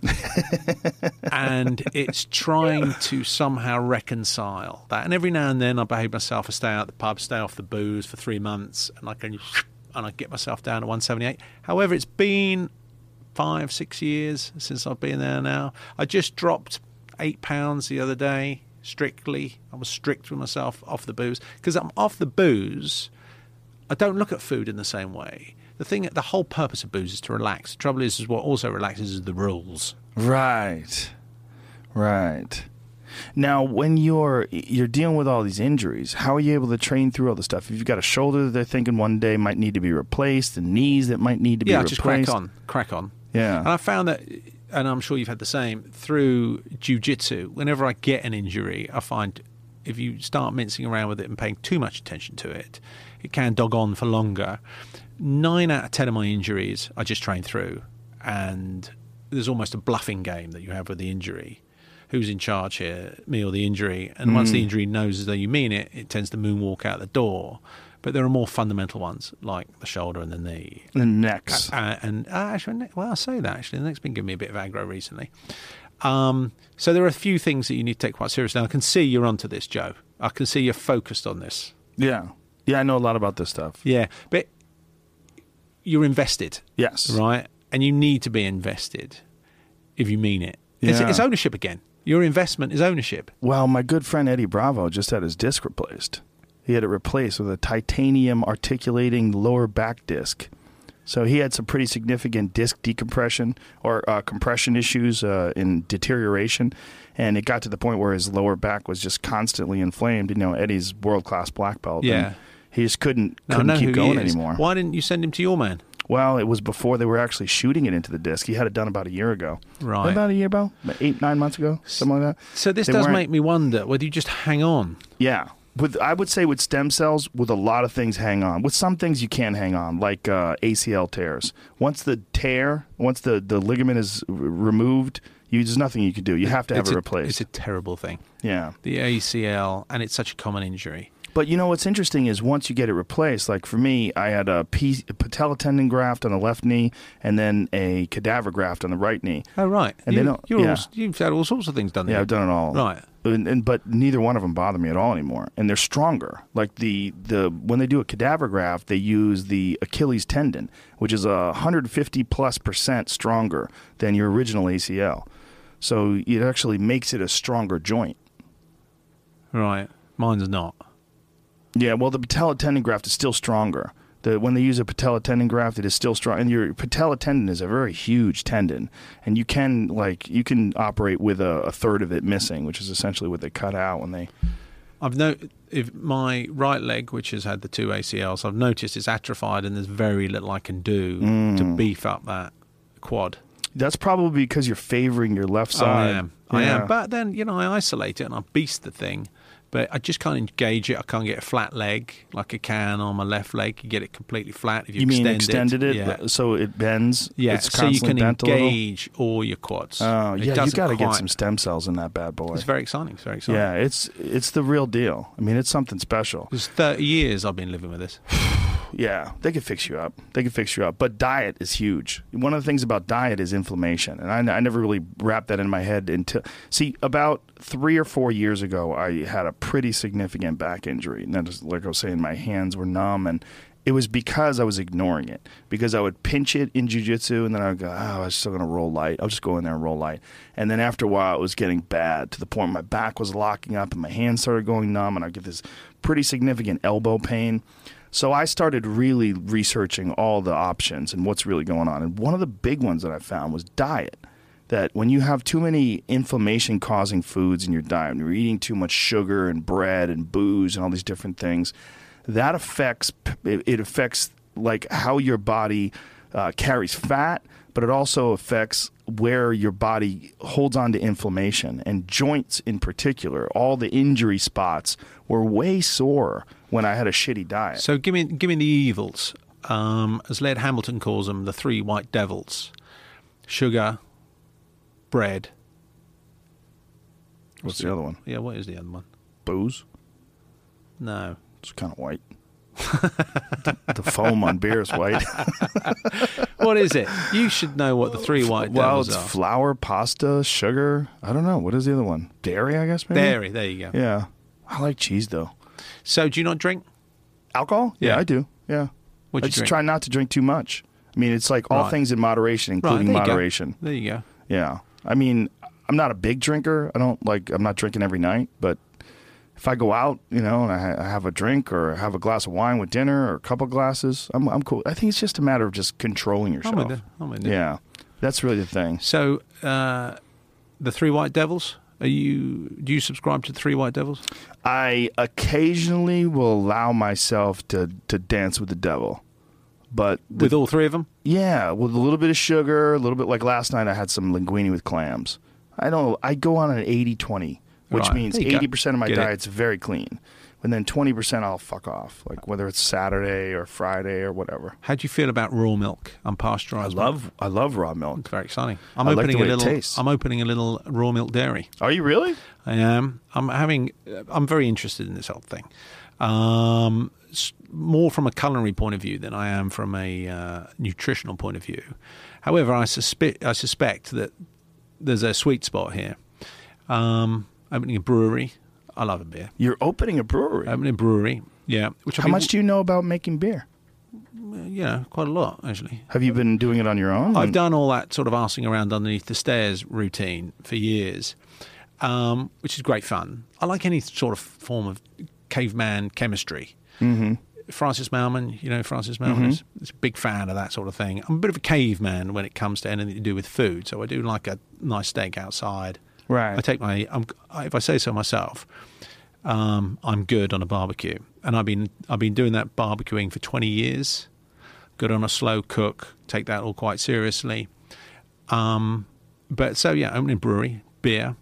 And it's trying to somehow reconcile that. And every now and then I behave myself, I stay out the pub, stay off the booze for three months, and I can and I get myself down to one seventy-eight. However, it's been five, six years since I've been there now. I just dropped eight pounds the other day, strictly. I was strict with myself off the booze. Because I'm off the booze, I don't look at food in the same way. The thing, the whole purpose of booze is to relax. The trouble is, is what also relaxes is the rules. Right. Right. Now, when you're you're dealing with all these injuries, how are you able to train through all the stuff? If you've got a shoulder that they're thinking one day might need to be replaced, and knees that might need to be Yeah, replaced. just crack on, crack on. Yeah. And I found that, and I'm sure you've had the same, through jiu-jitsu, whenever I get an injury, I find if you start mincing around with it and paying too much attention to it, it can dog on for longer. Nine out of ten of my injuries I just train through, and there's almost a bluffing game that you have with the injury. Who's in charge here, me or the injury? And once the injury knows as though you mean it, it tends to moonwalk out the door. But there are more fundamental ones, like the shoulder and the knee. The necks. Uh, and uh, actually, well, I say that, actually. The neck's been giving me a bit of aggro recently. Um, so there are a few things that you need to take quite seriously. Now, I can see you're onto this, Joe. I can see you're focused on this. Yeah. Yeah, I know a lot about this stuff. Yeah, but you're invested. Yes. Right? And you need to be invested if you mean it. It's, Yeah. it's ownership again. Your investment is ownership. Well, my good friend Eddie Bravo just had his disc replaced. He had it replaced with a titanium articulating lower back disc. So he had some pretty significant disc decompression or uh, compression issues uh, in deterioration. And it got to the point where his lower back was just constantly inflamed. You know, Eddie's world-class black belt. Yeah. And he just couldn't, Now, I couldn't know keep who going he is. anymore. Why didn't you send him to your man? Well, it was before they were actually shooting it into the disc. He had it done about a year ago. Right. About a year ago? About eight, nine months ago? Something like that. So this They does weren't- make me wonder whether you just hang on. Yeah. With I would say with stem cells, with a lot of things hang on. With some things you can hang on, like uh, A C L tears. Once the tear, once the, the ligament is r- removed, you, there's nothing you can do. You have to have It's it a- replaced. It's a terrible thing. Yeah. The A C L, and it's such a common injury. But you know what's interesting is once you get it replaced, like for me, I had a, P- a patella tendon graft on the left knee and then a cadaver graft on the right knee. Oh, right. And you, they don't- You're yeah. all, you've had all sorts of things done. Yeah, there. I've done it all. Right. And, and but neither one of them bother me at all anymore, and they're stronger. Like the the when they do a cadaver graft, they use the Achilles tendon, which is a hundred fifty plus percent stronger than your original A C L. So it actually makes it a stronger joint. Right. Mine's not. Yeah, well, the patella tendon graft is still stronger. The, when they use a patella tendon graft, it is still strong. And your patella tendon is a very huge tendon, and you can like you can operate with a, a third of it missing, which is essentially what they cut out when they. I've no. If my right leg, which has had the two A C Ls, I've noticed it's atrophied, and there's very little I can do Mm. to beef up that quad. That's probably because you're favoring your left I side. am. I Yeah. am. But then, you know, I isolate it and I beast the thing. but I just can't engage it. I can't get a flat leg like I can on my left leg. You get it completely flat if you, You mean extend extended it, Yeah. so it bends? Yeah, it's so you constantly can bent a little? engage all your quads. Oh, It yeah, you doesn't got to get quite- some stem cells in that bad boy. It's very exciting. It's very exciting. Yeah, it's it's the real deal. I mean, it's something special. It's thirty years I've been living with this. Yeah, they could fix you up. They could fix you up. But diet is huge. One of the things about diet is inflammation. And I, I never really wrapped that in my head until... See, about three or four years ago, I had a pretty significant back injury. And that is, like I was saying, my hands were numb. And it was because I was ignoring it. Because I would pinch it in jiu-jitsu, and then I would go, oh, I was still going to roll light. I'll just go in there and roll light. And then after a while, it was getting bad to the point my back was locking up and my hands started going numb. And I'd get this pretty significant elbow pain. So I started really researching all the options and what's really going on. And one of the big ones that I found was diet. That when you have too many inflammation-causing foods in your diet, and you're eating too much sugar and bread and booze and all these different things, that affects it affects like how your body uh, carries fat, but it also affects where your body holds on to inflammation, and joints in particular. All the injury spots were way sore when I had a shitty diet. So give me, give me the evils. Um, as Laird Hamilton calls them, the three white devils. Sugar, bread. What's the other one? Yeah, what is the other one? Booze. No. It's kind of white. the, the foam on beer is white. What is it? You should know what the three white well, devils it's are. flour, pasta, sugar. I don't know. What is the other one? Dairy, I guess, maybe? Dairy, there you go. Yeah. I like cheese, though. So do you not drink? Alcohol? Yeah, Yeah. I do. Yeah. What I do you just drink? try not to drink too much. I mean, it's like all Right. things in moderation, including there you go. moderation. There you go. Yeah. I mean, I'm not a big drinker. I don't like, I'm not drinking every night, but if I go out, you know, and I, ha- I have a drink or have a glass of wine with dinner or a couple glasses, I'm, I'm cool. I think it's just a matter of just controlling yourself. I'm with you. I'm with you. Yeah. That's really the thing. So uh, the three white devils, are you? Do you subscribe to the three white devils? I occasionally will allow myself to, to dance with the devil. But the, With all three of them? yeah, with a little bit of sugar, a little bit like last night I had some linguine with clams. I don't I go on an eighty twenty, which Right. means There you go. eighty percent of my Get it. diet's very clean. And then twenty percent I'll fuck off, like whether it's Saturday or Friday or whatever. How do you feel about raw milk, unpasteurized? I love I love raw milk. It's very exciting. I'm I like opening the way a it little. tastes. I'm opening a little raw milk dairy. Are you really? I am. I'm having. I'm very interested in this whole thing. Um, s- more from a culinary point of view than I am from a uh, nutritional point of view. However, I suspect I suspect that there's a sweet spot here. Um, opening a brewery. I love a beer. You're opening a brewery. Opening a brewery. Yeah. Which How much do you know about making beer? Yeah, quite a lot actually. Have you been doing it on your own? I've done all that sort of arsing around underneath the stairs routine for years, um, which is great fun. I like any sort of form of caveman chemistry. Mm-hmm. Francis Malman, you know Francis Malman Mhm. is, is a big fan of that sort of thing. I'm a bit of a caveman when it comes to anything to do with food, so I do like a nice steak outside. Right. I take my, I'm, if I say so myself, um, I'm good on a barbecue, and I've been I've been doing that barbecuing for twenty years. Good on a slow cook, take that all quite seriously. Um, but so yeah, opening brewery, beer,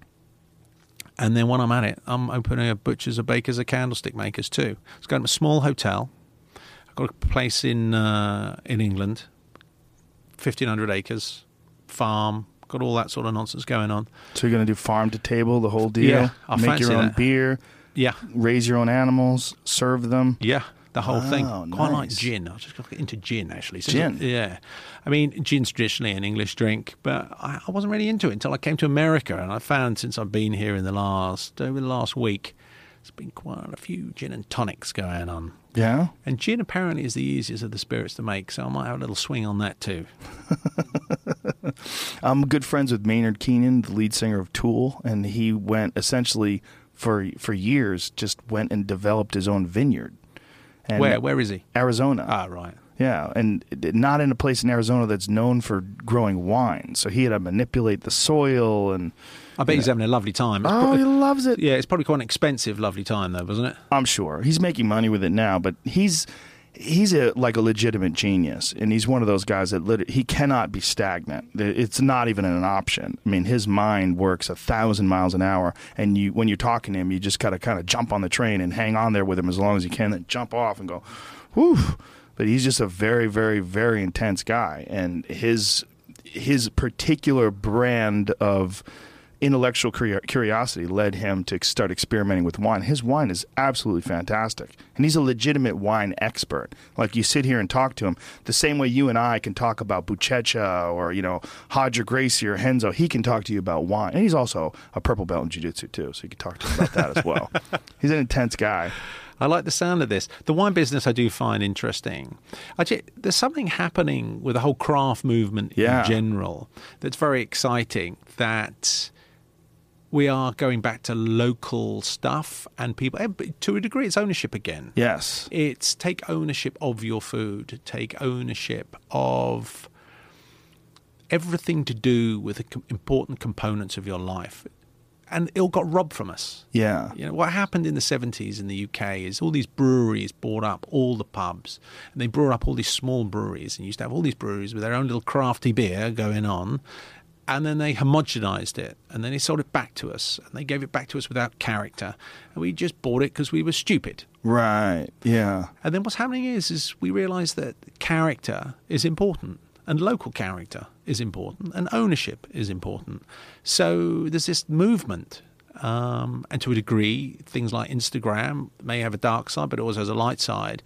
and then when I'm at it, I'm opening a butchers, a bakers, a candlestick makers too. It's got a small hotel. I've got a place in uh, in England, fifteen hundred acres, farm. Got all that sort of nonsense going on. So you're going to do farm to table, the whole deal? Yeah, I Make fancy your own that. beer, Yeah, raise your own animals, serve them. yeah, the whole thing. Wow, Quite like nice. gin. I was just got into gin actually. So Gin? yeah. I mean, gin's traditionally an English drink, but I, I wasn't really into it until I came to America, and I found since I've been here in the last over the last week, there's been quite a few gin and tonics going on. Yeah? And gin apparently is the easiest of the spirits to make, so I might have a little swing on that too. I'm good friends with Maynard Keenan, the lead singer of Tool, and he went essentially for for years just went and developed his own vineyard. And Where? Where is he? Arizona. Ah, right. Yeah, and it- not in a place in Arizona that's known for growing wine. So he had to manipulate the soil and I bet he's having a lovely time. It's oh, probably- he loves it. yeah, it's probably quite an expensive, lovely time though, wasn't it? I'm sure he's making money with it now, but he's he's a like a legitimate genius, and he's one of those guys that lit- he cannot be stagnant. It's not even an option. I mean, his mind works a thousand miles an hour, and you when you're talking to him, you just gotta kind of jump on the train and hang on there with him as long as you can, then jump off and go, whew. But he's just a very, very, very intense guy, and his his particular brand of intellectual curiosity led him to start experimenting with wine. His wine is absolutely fantastic, and he's a legitimate wine expert. Like, you sit here and talk to him the same way you and I can talk about Buchecha or, you know, Hodger Gracie or Henzo. He can talk to you about wine, and he's also a purple belt in jiu-jitsu too, so you can talk to him about that as well. He's an intense guy. I like the sound of this. The wine business I do find interesting. Actually, there's something happening with the whole craft movement yeah. in general that's very exciting, that we are going back to local stuff, and people, to a degree, it's ownership again. Yes. It's take ownership of your food, take ownership of everything to do with the important components of your life. And it all got robbed from us. Yeah. You know, what happened in the seventies in the U K is all these breweries bought up all the pubs, and they brought up all these small breweries, and used to have all these breweries with their own little crafty beer going on. And then they homogenized it, and then they sold it back to us, and they gave it back to us without character, and we just bought it because we were stupid. Right. Yeah. And then what's happening is, is we realize that character is important, and local character is important, and ownership is important. So there's this movement, um, and to a degree, things like Instagram may have a dark side, but it also has a light side.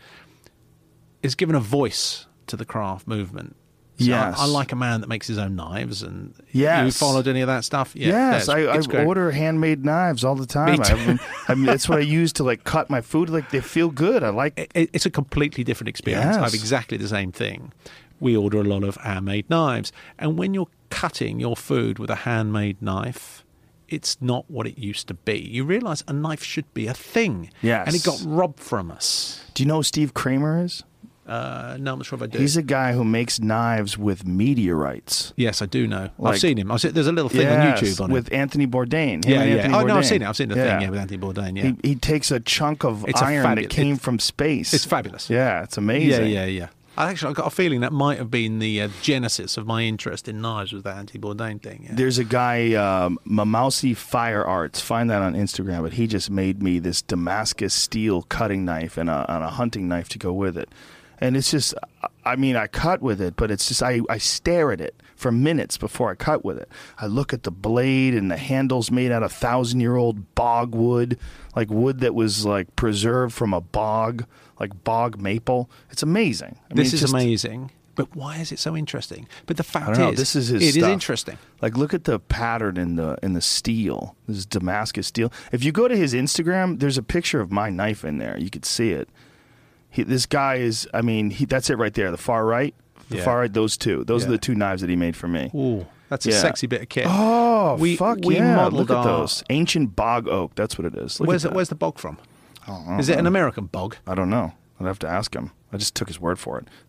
It's given a voice to the craft movement. So yes. I, I like a man that makes his own knives, and yes. you followed any of that stuff? Yeah, yes, I, it's, it's I order handmade knives all the time. I, have, I mean, that's what I use to like cut my food. Like, they feel good. I like it. It's a completely different experience. Yes. I have exactly the same thing. We order a lot of handmade knives, and when you're cutting your food with a handmade knife, it's not what it used to be. You realise a knife should be a thing. Yes. And it got robbed from us. Do you know who Steve Kramer is? Uh, no, I'm not sure if I do. He's a guy who makes knives with meteorites. Yes, I do know. Like, I've seen him. I've seen, there's a little thing yes, on YouTube on with him. Anthony Bourdain. Him Yeah, and yeah. Anthony Oh, no, I've Bourdain. seen it. I've seen the yeah. thing, yeah, with Anthony Bourdain, yeah. He, he takes a chunk of It's a iron fabu- that came it's- from space. It's fabulous. Yeah, it's amazing. Yeah, yeah, yeah. I actually, I got a feeling that might have been the uh, genesis of my interest in knives, was that Anthony Bourdain thing. Yeah. There's a guy, um, Mamausi Fire Arts. Find that on Instagram. But he just made me this Damascus steel cutting knife and a, and a hunting knife to go with it. And it's just, I mean, I cut with it, but it's just, I, I stare at it for minutes before I cut with it. I look at the blade, and the handle's made out of thousand-year-old bog wood, like wood that was like preserved from a bog, like bog maple. It's amazing. I this mean, is just, amazing. But why is it so interesting? But the fact I don't know, is, this is his it stuff. is interesting. Like, look at the pattern in the in the steel. This is Damascus steel. If you go to his Instagram, there's a picture of my knife in there. You could see it. He, this guy is, I mean, he, that's it right there. The far right, the Yeah. far right, those two. Those Yeah. are the two knives that he made for me. Ooh, that's a Yeah. sexy bit of kit. Oh, we, fuck we yeah. modelled Look at our- those. Ancient bog oak. That's what it is. Look Where's at the, that. where's the bog from? I don't know. Is it an American bog? I don't know. I'd have to ask him. I just took his word for it.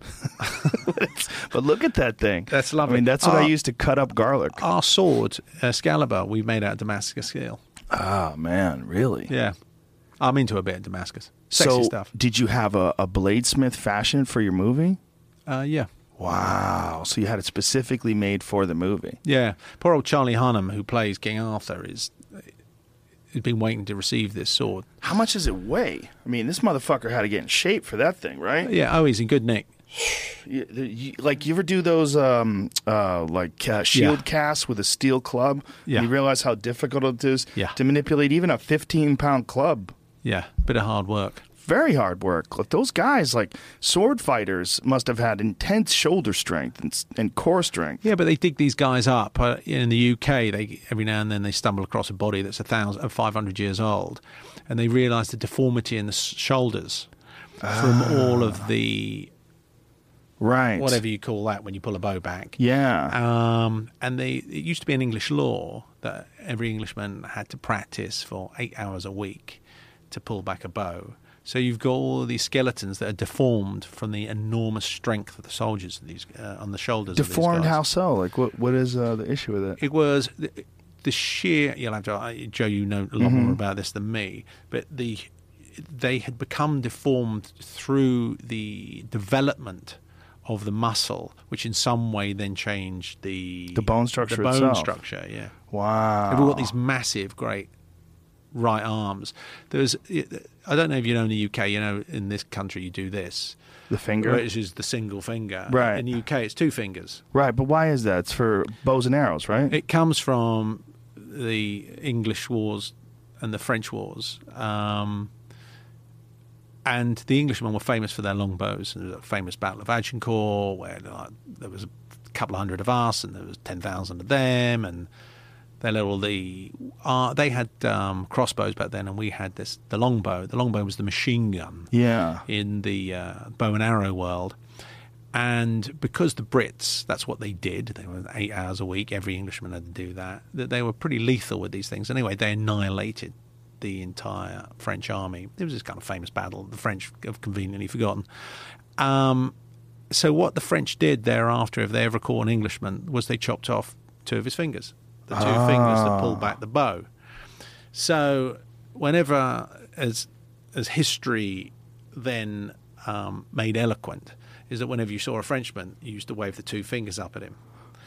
But look at that thing. That's lovely. I mean, that's what I Uh, used to cut up garlic. Our sword, Excalibur, we made out of Damascus steel. Oh, man, really? Yeah. I'm into a bit of Damascus. Sexy so, stuff. did you have a, a bladesmith fashion for your movie? Uh, yeah. Wow. So you had it specifically made for the movie. Yeah. Poor old Charlie Hunnam, who plays King Arthur, is has been waiting to receive this sword. How much does it weigh? I mean, this motherfucker had to get in shape for that thing, right? Yeah. Oh, he's in good nick. You, you, like, you ever do those um, uh, like uh, shield Yeah. casts with a steel club? Yeah. And you realize how difficult it is Yeah. to manipulate even a fifteen-pound club. Yeah. Bit of hard work. Very hard work. Like, those guys, like sword fighters, must have had intense shoulder strength and, and core strength. Yeah, but they dig these guys up. Uh, in the U K, they every now and then they stumble across a body that's a thousand, uh, five hundred years old, and they realise the deformity in the s- shoulders from all of the Right. whatever you call that when you pull a bow back. Yeah. Um, and they it used to be an English law that every Englishman had to practice for eight hours a week to pull back a bow. So you've got all of these skeletons that are deformed from the enormous strength of the soldiers these uh, on the shoulders. Deformed of these guys. how so? Like, what? what is uh, the issue with it? It was the, the sheer. You'll have to, uh, Joe. You know a lot Mm-hmm. more about this than me, but the they had become deformed through the development of the muscle, which in some way then changed the The bone structure The bone itself. structure, yeah. Wow. They've all got these massive, great right arms. There's, I don't know if you know in the U K, you know, in this country you do this. The finger? Which is the single finger. Right. In the U K, it's two fingers. Right, but why is that? It's for bows and arrows, right? It comes from the English wars and the French wars. Um, and the Englishmen were famous for their long bows. There was a famous Battle of Agincourt where like, there was a couple of hundred of us and there was ten thousand of them. And they let all the uh, they had um, crossbows back then, and we had this the longbow. The longbow was the machine gun. Yeah. In the uh, bow and arrow world, and because the Brits, that's what they did. They were eight hours a week. Every Englishman had to do that. That they were pretty lethal with these things. Anyway, they annihilated the entire French army. It was this kind of famous battle. The French have conveniently forgotten. Um, so what the French did thereafter, if they ever caught an Englishman, was they chopped off two of his fingers. The two Ah. fingers that pull back the bow. So whenever, as as history then um, made eloquent, is that whenever you saw a Frenchman, you used to wave the two fingers up at him.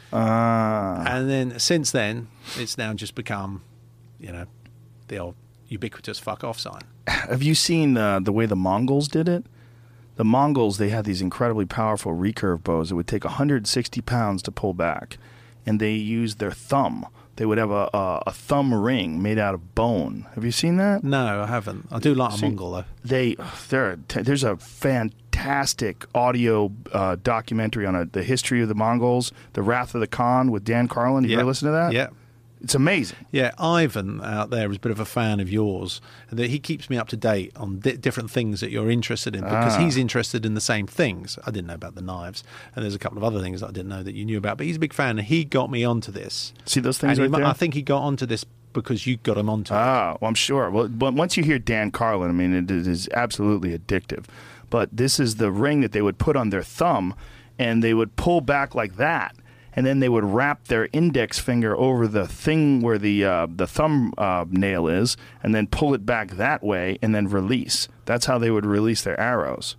Ah. And then since then, it's now just become, you know, the old ubiquitous fuck off sign. Have you seen uh, the way the Mongols did it? The Mongols, they had these incredibly powerful recurve bows. It would take one hundred sixty pounds to pull back. And they used their thumb. They would have a, a, a thumb ring made out of bone. Have you seen that? No, I haven't. I do like a See, Mongol, though. They, there, there's a fantastic audio uh, documentary on a, the history of the Mongols, The Wrath of the Khan with Dan Carlin. Have you Yeah. ever listened to that? Yeah. It's amazing. Yeah, Ivan out there is a bit of a fan of yours. And that he keeps me up to date on di- different things that you're interested in because Ah. he's interested in the same things. I didn't know about the knives, and there's a couple of other things that I didn't know that you knew about. But he's a big fan, and he got me onto this. See those things and right he, there? I think he got onto this because you got him onto it. Ah, well, I'm sure. Well, but once you hear Dan Carlin, I mean, it is absolutely addictive. But this is the ring that they would put on their thumb, and they would pull back like that, and then they would wrap their index finger over the thing where the uh, the thumb uh, nail is, and then pull it back that way, and then release. That's how they would release their arrows.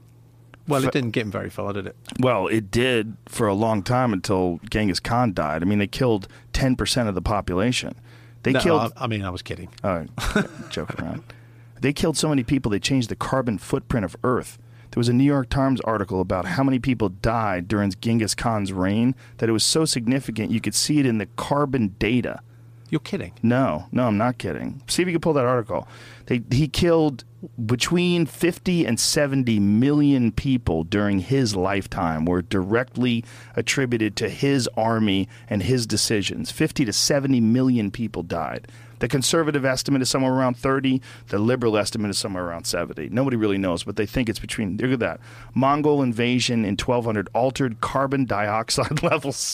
Well, it didn't get him very far, did it? Well, it did for a long time until Genghis Khan died. I mean, they killed ten percent of the population. They no, killed. I, I mean, I was kidding. Oh, joking around. They killed so many people, they changed the carbon footprint of Earth. There was a New York Times article about how many people died during Genghis Khan's reign that it was so significant you could see it in the carbon data. You're kidding. No, no, I'm not kidding. See if you can pull that article. They, he killed between fifty and seventy million people during his lifetime were directly attributed to his army and his decisions. fifty to seventy million people died. The conservative estimate is somewhere around thirty. The liberal estimate is somewhere around seventy. Nobody really knows, but they think it's between, look at that. Mongol invasion in twelve hundred altered carbon dioxide levels.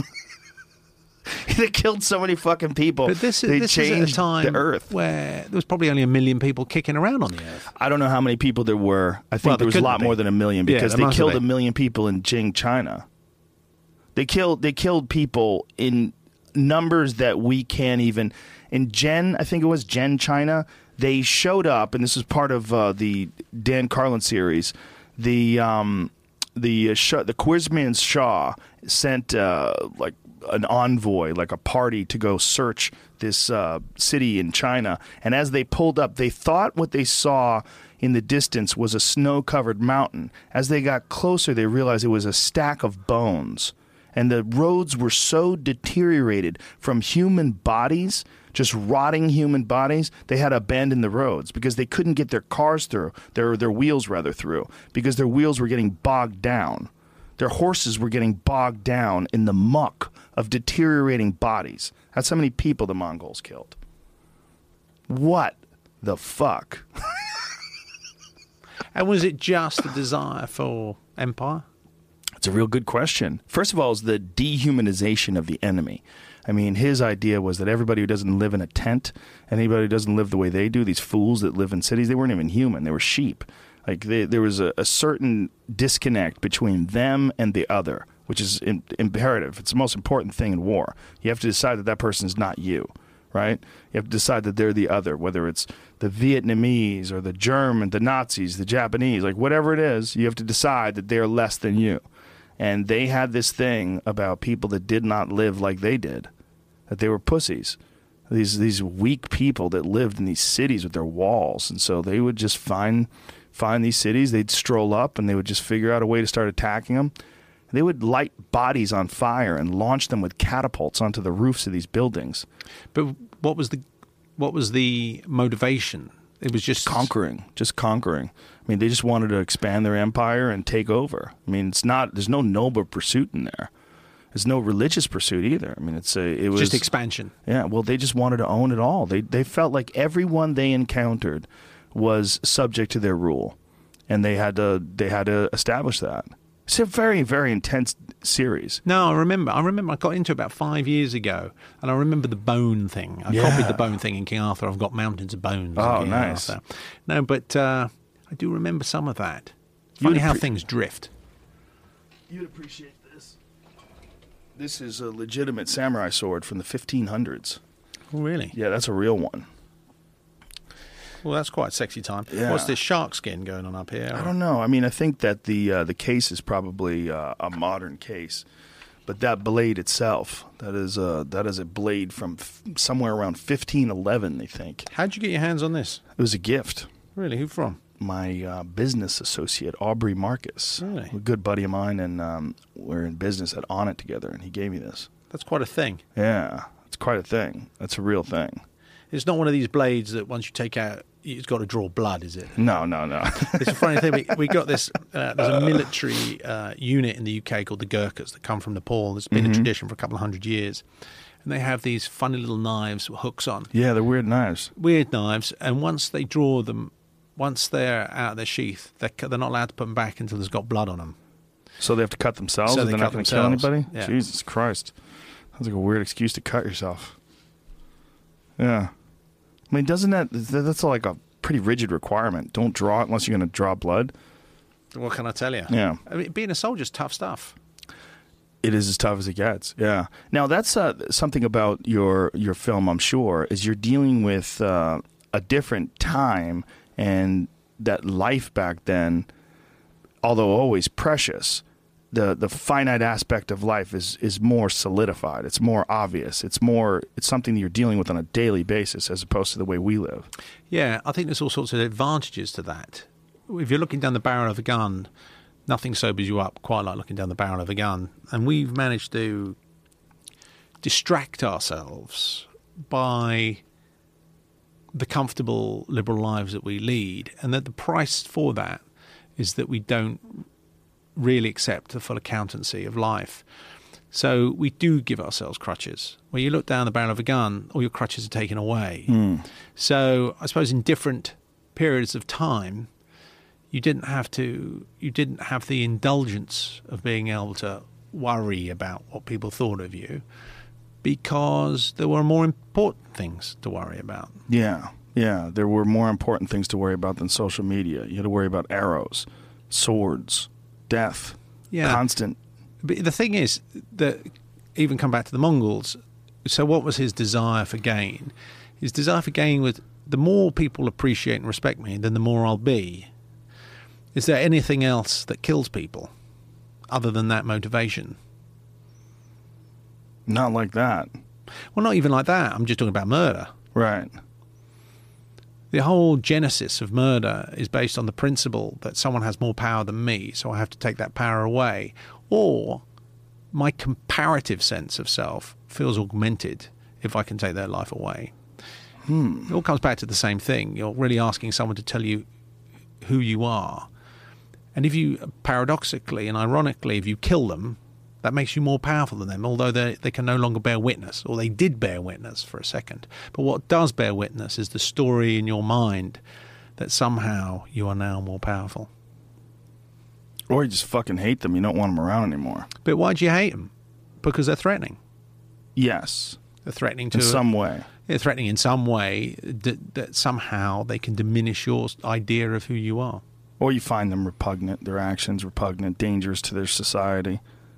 They killed so many fucking people. But this, they this changed is at a time the Earth. where there was probably only a million people kicking around on the Earth. I don't know how many people there were. I think Well, there there was a couldn't lot be. more than a million Yeah, because there they must have killed a been. million people in Jing, China. They killed they killed people in numbers that we can't even. In Gen, I think it was Gen, China, they showed up, and this is part of uh, the Dan Carlin series. The um, the uh, Shah, the Khwarizmian Shah sent uh, like an envoy, like a party, to go search this uh, city in China. And as they pulled up, they thought what they saw in the distance was a snow-covered mountain. As they got closer, they realized it was a stack of bones. And the roads were so deteriorated from human bodies, just rotting human bodies, they had to abandon the roads because they couldn't get their cars through, their their wheels rather through, because their wheels were getting bogged down. Their horses were getting bogged down in the muck of deteriorating bodies. That's how many people the Mongols killed. What the fuck? And was it just a desire for empire? It's a real good question. First of all, is the dehumanization of the enemy. I mean, his idea was that everybody who doesn't live in a tent, anybody who doesn't live the way they do, these fools that live in cities, they weren't even human. They were sheep. Like they, there was a, a certain disconnect between them and the other, which is in, imperative. It's the most important thing in war. You have to decide that that person is not you, right? You have to decide that they're the other, whether it's the Vietnamese or the German, the Nazis, the Japanese, like whatever it is, you have to decide that they're less than you. And they had this thing about people that did not live like they did, that they were pussies. These these weak people that lived in these cities with their walls. And so they would just find find these cities, they'd stroll up, and they would just figure out a way to start attacking them. They would light bodies on fire and launch them with catapults onto the roofs of these buildings. But what was the what was the motivation? It was just conquering, just conquering. I mean, they just wanted to expand their empire and take over. I mean, it's not. There's no noble pursuit in there. There's no religious pursuit either. I mean, it's a. It was just expansion. Yeah. Well, they just wanted to own it all. They they felt like everyone they encountered was subject to their rule, and they had to they had to establish that. It's a very, very intense series. No, I remember. I remember I got into it about five years ago, and I remember the bone thing. I Yeah. copied the bone thing in King Arthur. I've got mountains of bones. Oh, in King nice. Arthur. No, but uh, I do remember some of that. Funny You'd how appre- things drift. You'd appreciate this. This is a legitimate samurai sword from the fifteen hundreds. Oh, really? Yeah, that's a real one. Well, that's quite sexy time. Yeah. What's this shark skin going on up here? I don't know. I mean, I think that the uh, the case is probably uh, a modern case, but that blade itself, that is a that is a blade from f- somewhere around fifteen eleven. They think How'd you get your hands on this? it was a gift. Really? Who from? My uh, business associate Aubrey Marcus, Really? a good buddy of mine, and um, we're in business at On It together, and he gave me this. That's quite a thing. Yeah, it's quite a thing. That's a real thing. It's not one of these blades that once you take out, it's got to draw blood, is it? No, no, no. It's a funny thing. We, we got this. Uh, there's a military uh, unit in the U K called the Gurkhas that come from Nepal. It's been Mm-hmm. a tradition for a couple of hundred years, and they have these funny little knives with hooks on, Yeah, they're weird knives. weird knives. And once they draw them, once they're out of their sheath, they're, they're not allowed to put them back until there's got blood on them. So they have to cut themselves, So and they they're cut not going to kill themselves. anybody? Yeah. Jesus Christ. Sounds like a weird excuse to cut yourself. Yeah. I mean, doesn't that, that's like a pretty rigid requirement. Don't draw it unless you're going to draw blood. What can I tell you? Yeah. I mean, being a soldier's tough stuff. It is as tough as it gets. Yeah. Now, that's uh, something about your, your film, I'm sure, is you're dealing with uh, a different time, and that life back then, although always precious, the the finite aspect of life is is more solidified. It's more obvious. It's more it's something that you're dealing with on a daily basis as opposed to the way we live. Yeah, I think there's all sorts of advantages to that. If you're looking down the barrel of a gun, nothing sobers you up quite like looking down the barrel of a gun. And we've managed to distract ourselves by the comfortable liberal lives that we lead, and that the price for that is that we don't really accept the full accountancy of life. So we do give ourselves crutches. When you look down the barrel of a gun, all your crutches are taken away. Mm. So I suppose in different periods of time, you didn't have to, you didn't have the indulgence of being able to worry about what people thought of you, because there were more important things to worry about. Yeah. Yeah. There were more important things to worry about than social media. You had to worry about arrows, swords, death, Yeah. constant. But the thing is that, even come back to the Mongols, so what was his desire for gain? His desire for gain was, the more people appreciate and respect me, then the more I'll be. Is there anything else that kills people other than that motivation? Not like that. Well, not even like that. I'm just talking about murder. Right. The whole genesis of murder is based on the principle that someone has more power than me, so I have to take that power away. Or my comparative sense of self feels augmented if I can take their life away. Hmm. It all comes back to the same thing. You're really asking someone to tell you who you are. And if you, paradoxically and ironically, if you kill them, that makes you more powerful than them, although they they can no longer bear witness, or they did bear witness for a second. But what does bear witness is the story in your mind that somehow you are now more powerful. Or you just fucking hate them. You don't want them around anymore. But why do you hate them? Because they're threatening. Yes. They're threatening to In some way. They're threatening in some way that, that somehow they can diminish your idea of who you are. Or you find them repugnant, their actions repugnant, dangerous to their society.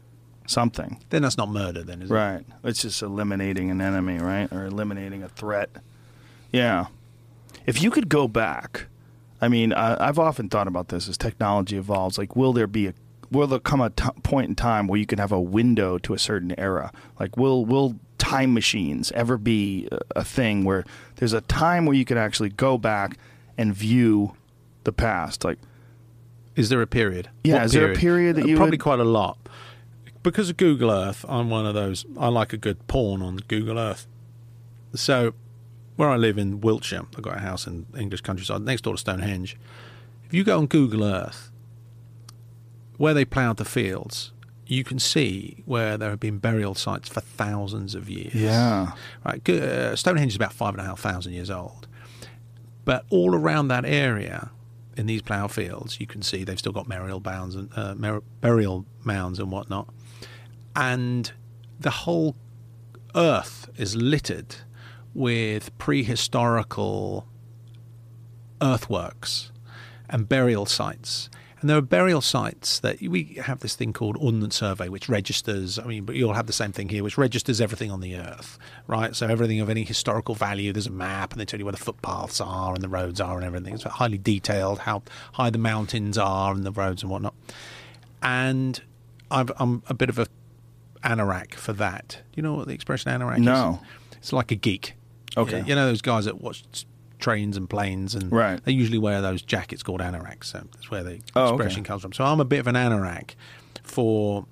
something. Then that's not murder, then, is it? Right. It's just eliminating an enemy, right? Or eliminating a threat. Yeah. If you could go back, I mean, I, I've often thought about this as technology evolves. Like, will there be a, will there come a t- point in time where you can have a window to a certain era? Like, will will time machines ever be a, a thing where there's a time where you could actually go back and view the past? Like, is there a period? Yeah, what is period? there a period that uh, you probably would... quite a lot. Because of Google Earth, I'm one of those. I like a good porn on Google Earth. So, where I live in Wiltshire, I've got a house in English countryside next door to Stonehenge. If you go on Google Earth, where they ploughed the fields, you can see where there have been burial sites for thousands of years. Yeah. Right. Uh, Stonehenge is about five and a half thousand years old. But all around that area, in these ploughed fields, you can see they've still got burial mounds and uh, mer- burial mounds and whatnot. And the whole earth is littered with prehistorical earthworks and burial sites. And there are burial sites that we have this thing called Ordnance Survey, which registers, I mean, but you'll have the same thing here, which registers everything on the earth, right? So everything of any historical value, there's a map and they tell you where the footpaths are and the roads are and everything. It's highly detailed, how high the mountains are and the roads and whatnot. And I've, I'm a bit of a anorak for that. Do you know what the expression anorak no. is? No. It's like a geek. Okay. You know those guys that watch trains and planes, and right. they usually wear those jackets called anoraks. So that's where the oh, expression okay. comes from. So I'm a bit of an anorak for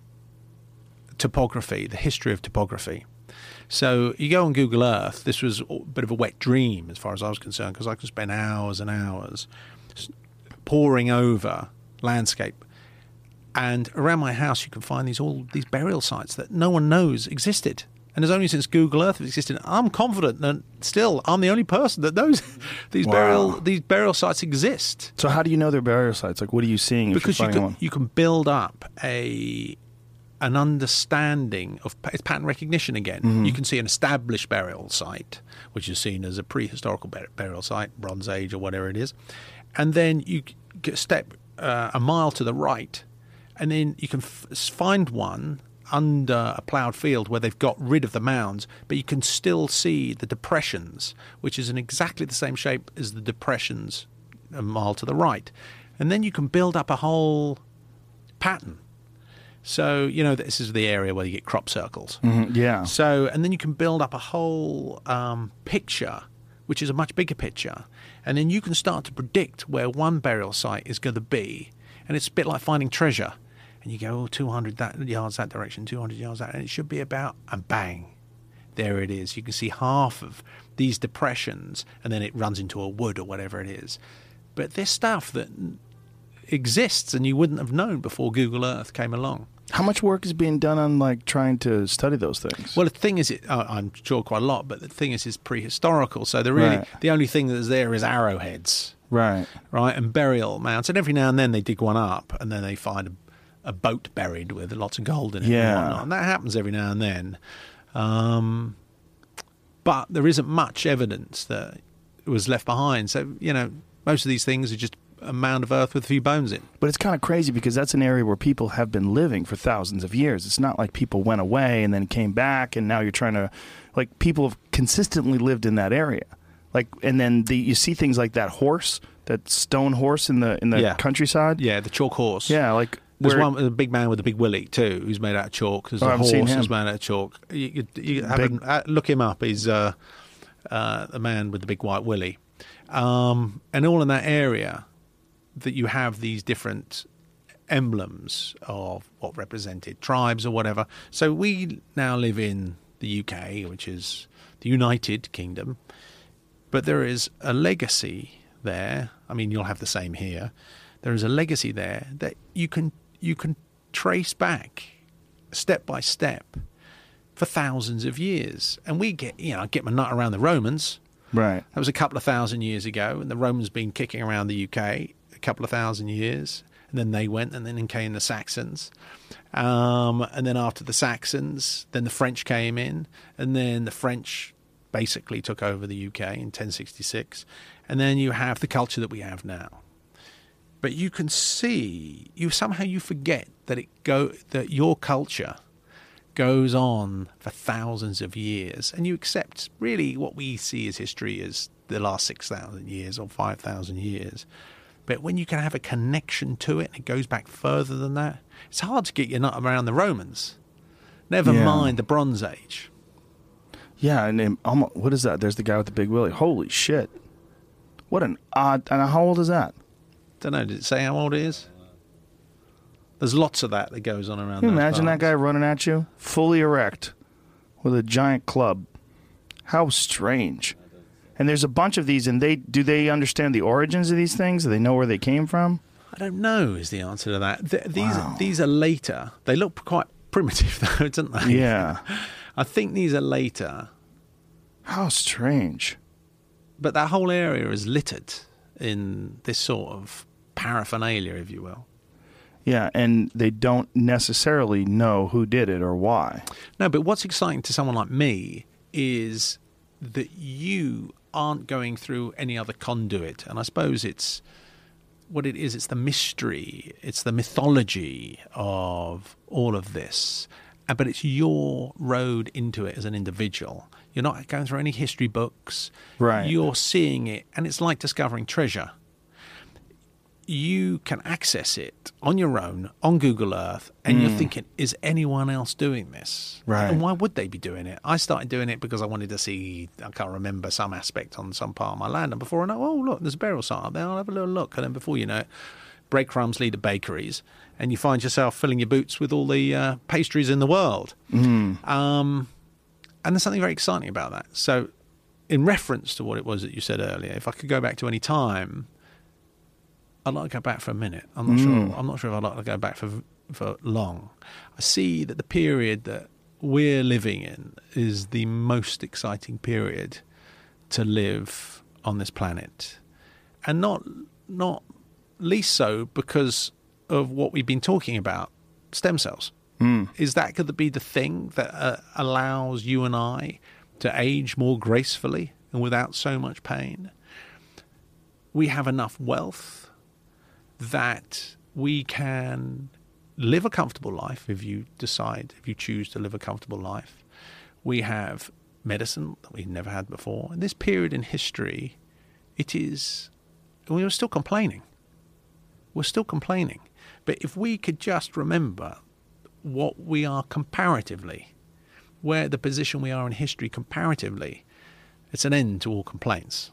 topography, the history of topography. So you go on Google Earth. This was a bit of a wet dream as far as I was concerned, because I could spend hours and hours poring over landscape. And around my house, you can find these all these burial sites that no one knows existed. And it's only since Google Earth has existed. I'm confident that still I'm the only person that knows these wow. burial these burial sites exist. So how do you know they're burial sites? Like, what are you seeing? If Because you're you finding can one? you can build up a an understanding of it's pattern recognition again. Mm-hmm. You can see an established burial site, which is seen as a prehistorical burial site, Bronze Age or whatever it is, and then you step uh, a mile to the right, and then you can f- find one under a ploughed field where they've got rid of the mounds, but you can still see the depressions, which is in exactly the same shape as the depressions a mile to the right. And then you can build up a whole pattern. So, you know, this is the area where you get crop circles. Mm-hmm. Yeah. So, and then you can build up a whole um, picture, which is a much bigger picture. And then you can start to predict where one burial site is going to be. And it's a bit like finding treasure. And you go, oh, two hundred that, yards that direction, two hundred yards that, and it should be about, and bang, there it is. You can see half of these depressions, and then it runs into a wood or whatever it is. But there's stuff that exists and you wouldn't have known before Google Earth came along. How much work is being done on, like, trying to study those things? Well, the thing is, it, uh, I'm sure quite a lot, but the thing is, it's prehistorical. So the really, right. the only thing that's there is arrowheads. Right. Right, and burial mounds. And every now and then they dig one up, and then they find a a boat buried with lots of gold in it yeah. and whatnot. And that happens every now and then. Um, but there isn't much evidence that it was left behind. So, you know, most of these things are just a mound of earth with a few bones in. But it's kind of crazy because that's an area where people have been living for thousands of years. It's not like people went away and then came back and now you're trying to, like, people have consistently lived in that area. Like, and then the, you see things like that horse, that stone horse in the in the yeah. countryside. Yeah, the chalk horse. Yeah, like... There's Where, one, a big man with a big willy too, who's made out of chalk. There's oh, a horse who's him. made out of chalk. You, you, you have Big, a, uh, look him up. He's uh, uh, the man with the big white willy. Um, and all in that area, that you have these different emblems of what represented tribes or whatever. So we now live in the U K, which is the United Kingdom, but there is a legacy there. I mean, you'll have the same here. There is a legacy there that you can you can trace back step by step for thousands of years. And we get, you know, I get my nut around the Romans. Right. That was a couple of thousand years ago, and the Romans been kicking around the U K a couple of thousand years. And then they went, and then came the Saxons. Um, and then after the Saxons, then the French came in, and then the French basically took over the U K in ten sixty-six. And then you have the culture that we have now. But you can see, you somehow you forget that it go that your culture goes on for thousands of years, and you accept really what we see as history as the last six thousand years or five thousand years. But when you can have a connection to it, and it goes back further than that, it's hard to get your nut around the Romans. Never Yeah. mind the Bronze Age. Yeah, and then, um, what is that? There's the guy with the big willy. Holy shit. What an odd... And how old is that? Don't know, did it say how old it is? There's lots of that that goes on around Can you those imagine that parts. guy running at you? Fully erect. With a giant club. How strange. And there's a bunch of these, and they do they understand the origins of these things? Do they know where they came from? I don't know is the answer to that. Th- these, Wow. these are later. They look quite primitive, though, don't they? Yeah. I think these are later. How strange. But that whole area is littered in this sort of paraphernalia, if you will. Yeah, and they don't necessarily know who did it or why. No, but what's exciting to someone like me is that you aren't going through any other conduit. And I suppose it's what it is. It's the mystery. It's the mythology of all of this. Uh, But it's your road into it as an individual. You're not going through any history books. Right. You're seeing it, and it's like discovering treasure. You can access it on your own on Google Earth, and you're thinking, is anyone else doing this? Right. And why would they be doing it? I started doing it because I wanted to see, I can't remember, some aspect on some part of my land. And before I know, oh, look, there's a burial site up there. I'll have a little look. And then before you know it, breadcrumbs lead to bakeries, and you find yourself filling your boots with all the uh, pastries in the world. Mm. Um, and there's something very exciting about that. So in reference to what it was that you said earlier, if I could go back to any time, I'd like to go back for a minute. I'm not Mm. sure. I'm not sure if I'd like to go back for for long. I see that the period that we're living in is the most exciting period to live on this planet, and not not least so because of what we've been talking about, stem cells. Mm. Is that going to be the thing that uh, allows you and I to age more gracefully and without so much pain? We have enough wealth that we can live a comfortable life if you decide, if you choose to live a comfortable life. We have medicine that we've never had before. In this period in history, it is, we are still complaining. We're still complaining. But if we could just remember what we are comparatively, where the position we are in history comparatively, it's an end to all complaints.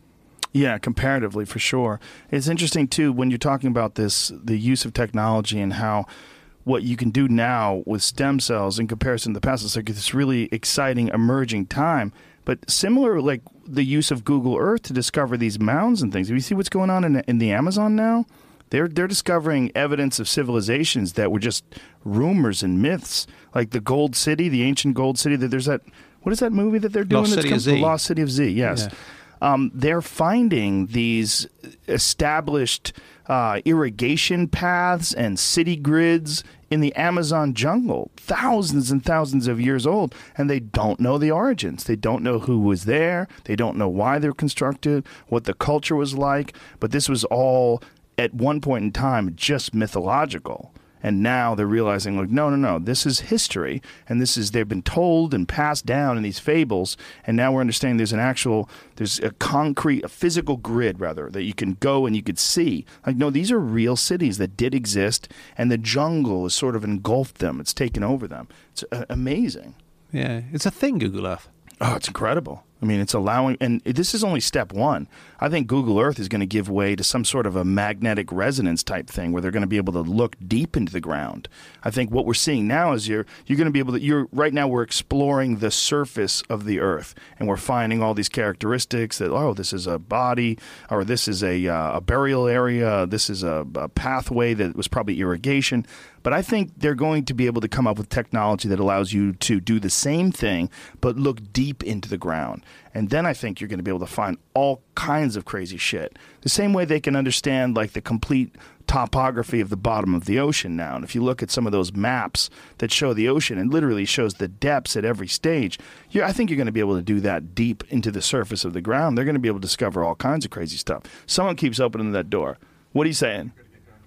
Yeah, comparatively, for sure. It's interesting, too, when you're talking about this, the use of technology and how what you can do now with stem cells in comparison to the past. It's like this really exciting, emerging time. But similar, like the use of Google Earth to discover these mounds and things. If you see what's going on in, in the Amazon now, they're they're discovering evidence of civilizations that were just rumors and myths, like the Gold City, the ancient Gold City. That there's that. What is that movie that they're doing? Lost that's City come- of Z. The Lost City of Z. Yes. Yeah. Um, they're finding these established uh, irrigation paths and city grids in the Amazon jungle, thousands and thousands of years old, and they don't know the origins. They don't know who was there. They don't know why they're constructed, what the culture was like. But this was all, at one point in time, just mythological. And now they're realizing, like, no, no, no, this is history, and this is, they've been told and passed down in these fables, and now we're understanding there's an actual, there's a concrete, a physical grid, rather, that you can go and you could see. Like, no, these are real cities that did exist, and the jungle has sort of engulfed them. It's taken over them. It's uh, amazing. Yeah, it's a thing, Google Earth. Oh, it's incredible. I mean, it's allowing, and this is only step one. I think Google Earth is going to give way to some sort of a magnetic resonance type thing where they're going to be able to look deep into the ground. I think what we're seeing now is you're you're going to be able to, you're right now we're exploring the surface of the Earth, and we're finding all these characteristics that, oh, this is a body, or this is a, uh, a burial area, this is a, a pathway that was probably irrigation. But I think they're going to be able to come up with technology that allows you to do the same thing, but look deep into the ground. And then I think you're going to be able to find all kinds of crazy shit. The same way they can understand, like, the complete topography of the bottom of the ocean now. And if you look at some of those maps that show the ocean and literally shows the depths at every stage, you're, I think you're going to be able to do that deep into the surface of the ground. They're going to be able to discover all kinds of crazy stuff. Someone keeps opening that door. What are you saying?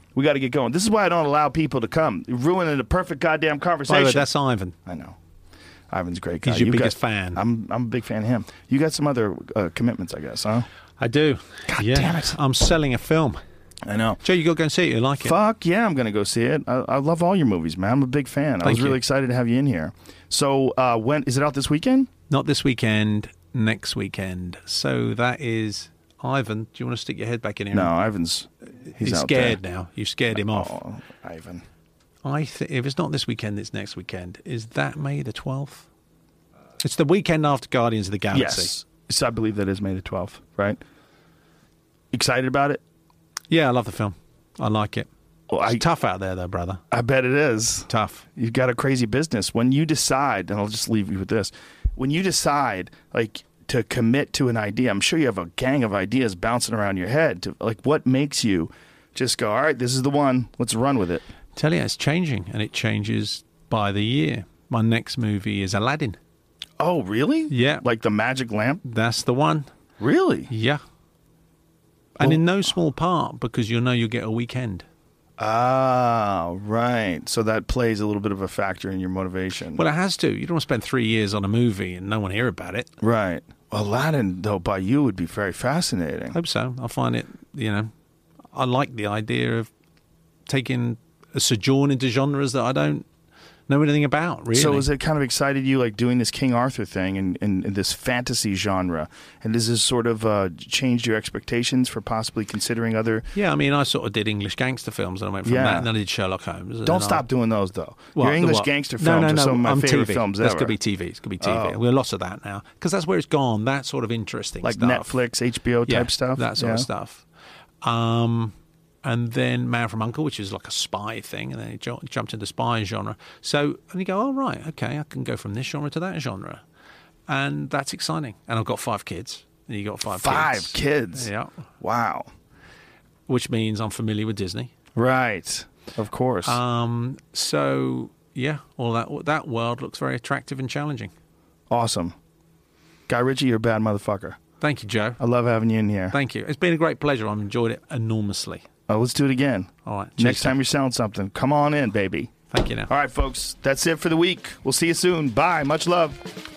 We got to get going. This is why I don't allow people to come. You're ruining the perfect goddamn By conversation. the way, that's Ivan. I know. Ivan's a great guy. He's your You biggest got- fan. I'm I'm a big fan of him. You got some other uh, commitments, I guess, huh? I do. God yeah. damn it. I'm selling a film. I know. Joe, you got to go and see it. You like it? Fuck yeah, I'm going to go see it. I, I love all your movies, man. I'm a big fan. I Thank was really you. excited to have you in here. So, uh, when is it out this weekend? Not this weekend, next weekend. So that is... Ivan, do you want to stick your head back in here? No, Ivan's he's, He's out scared there. now. You've scared him off. Oh, Ivan. I th- if it's not this weekend, it's next weekend. Is that May the twelfth? It's the weekend after Guardians of the Galaxy. Yes. So I believe that is May the twelfth, right? Excited about it? Yeah, I love the film. I like it. Well, It's I, tough out there, though, brother. I bet it is. Tough. You've got a crazy business. When you decide, and I'll just leave you with this, when you decide, like, to commit to an idea, I'm sure you have a gang of ideas bouncing around your head. To, like, what makes you just go, all right, this is the one, let's run with it? Tell you, it's changing, and it changes by the year. My next movie is Aladdin. Oh, really? Yeah. Like the magic lamp? That's the one. Really? Yeah. And Well- in no small part because you'll know you'll get a weekend. Ah, right. So that plays a little bit of a factor in your motivation. Well, it has to. You don't want to spend three years on a movie and no one hear about it. Right. Well, Aladdin, though, by you would be very fascinating. I hope so. I find it, you know, I like the idea of taking a sojourn into genres that I don't know anything about, really. So has it kind of excited you, like doing this King Arthur thing in, in, in this fantasy genre? And does this sort of uh, changed your expectations for possibly considering other... Yeah, I mean, I sort of did English gangster films, and I went from Yeah. that, and then I did Sherlock Holmes. and Don't then stop I, doing those, though. What, Your the English what? gangster no, films no, are no, some of my I'm favorite T V. films That's ever. going to be T V. It's going to be T V. Oh. We're lots of that now because that's where it's gone. That sort of interesting Like stuff. Netflix, H B O type yeah, stuff? that sort Yeah. of stuff. Um, and then Man from U N C L E, which is like a spy thing, and then he ju- jumped into spy genre. So, and you go, oh, right, okay, I can go from this genre to that genre. And that's exciting. And I've got five kids. And you got five, Five kids. kids? Yeah. Wow. Which means I'm familiar with Disney. Right. Of course. Um, so, yeah, all that that world looks very attractive and challenging. Awesome. Guy Ritchie, you're a bad motherfucker. Thank you, Joe. I love having you in here. Thank you. It's been a great pleasure. I've enjoyed it enormously. Uh, let's do it again. All right. Next cheers, time Joe. you're selling something, come on in, baby. Thank you now. All right, folks. That's it for the week. We'll see you soon. Bye. Much love.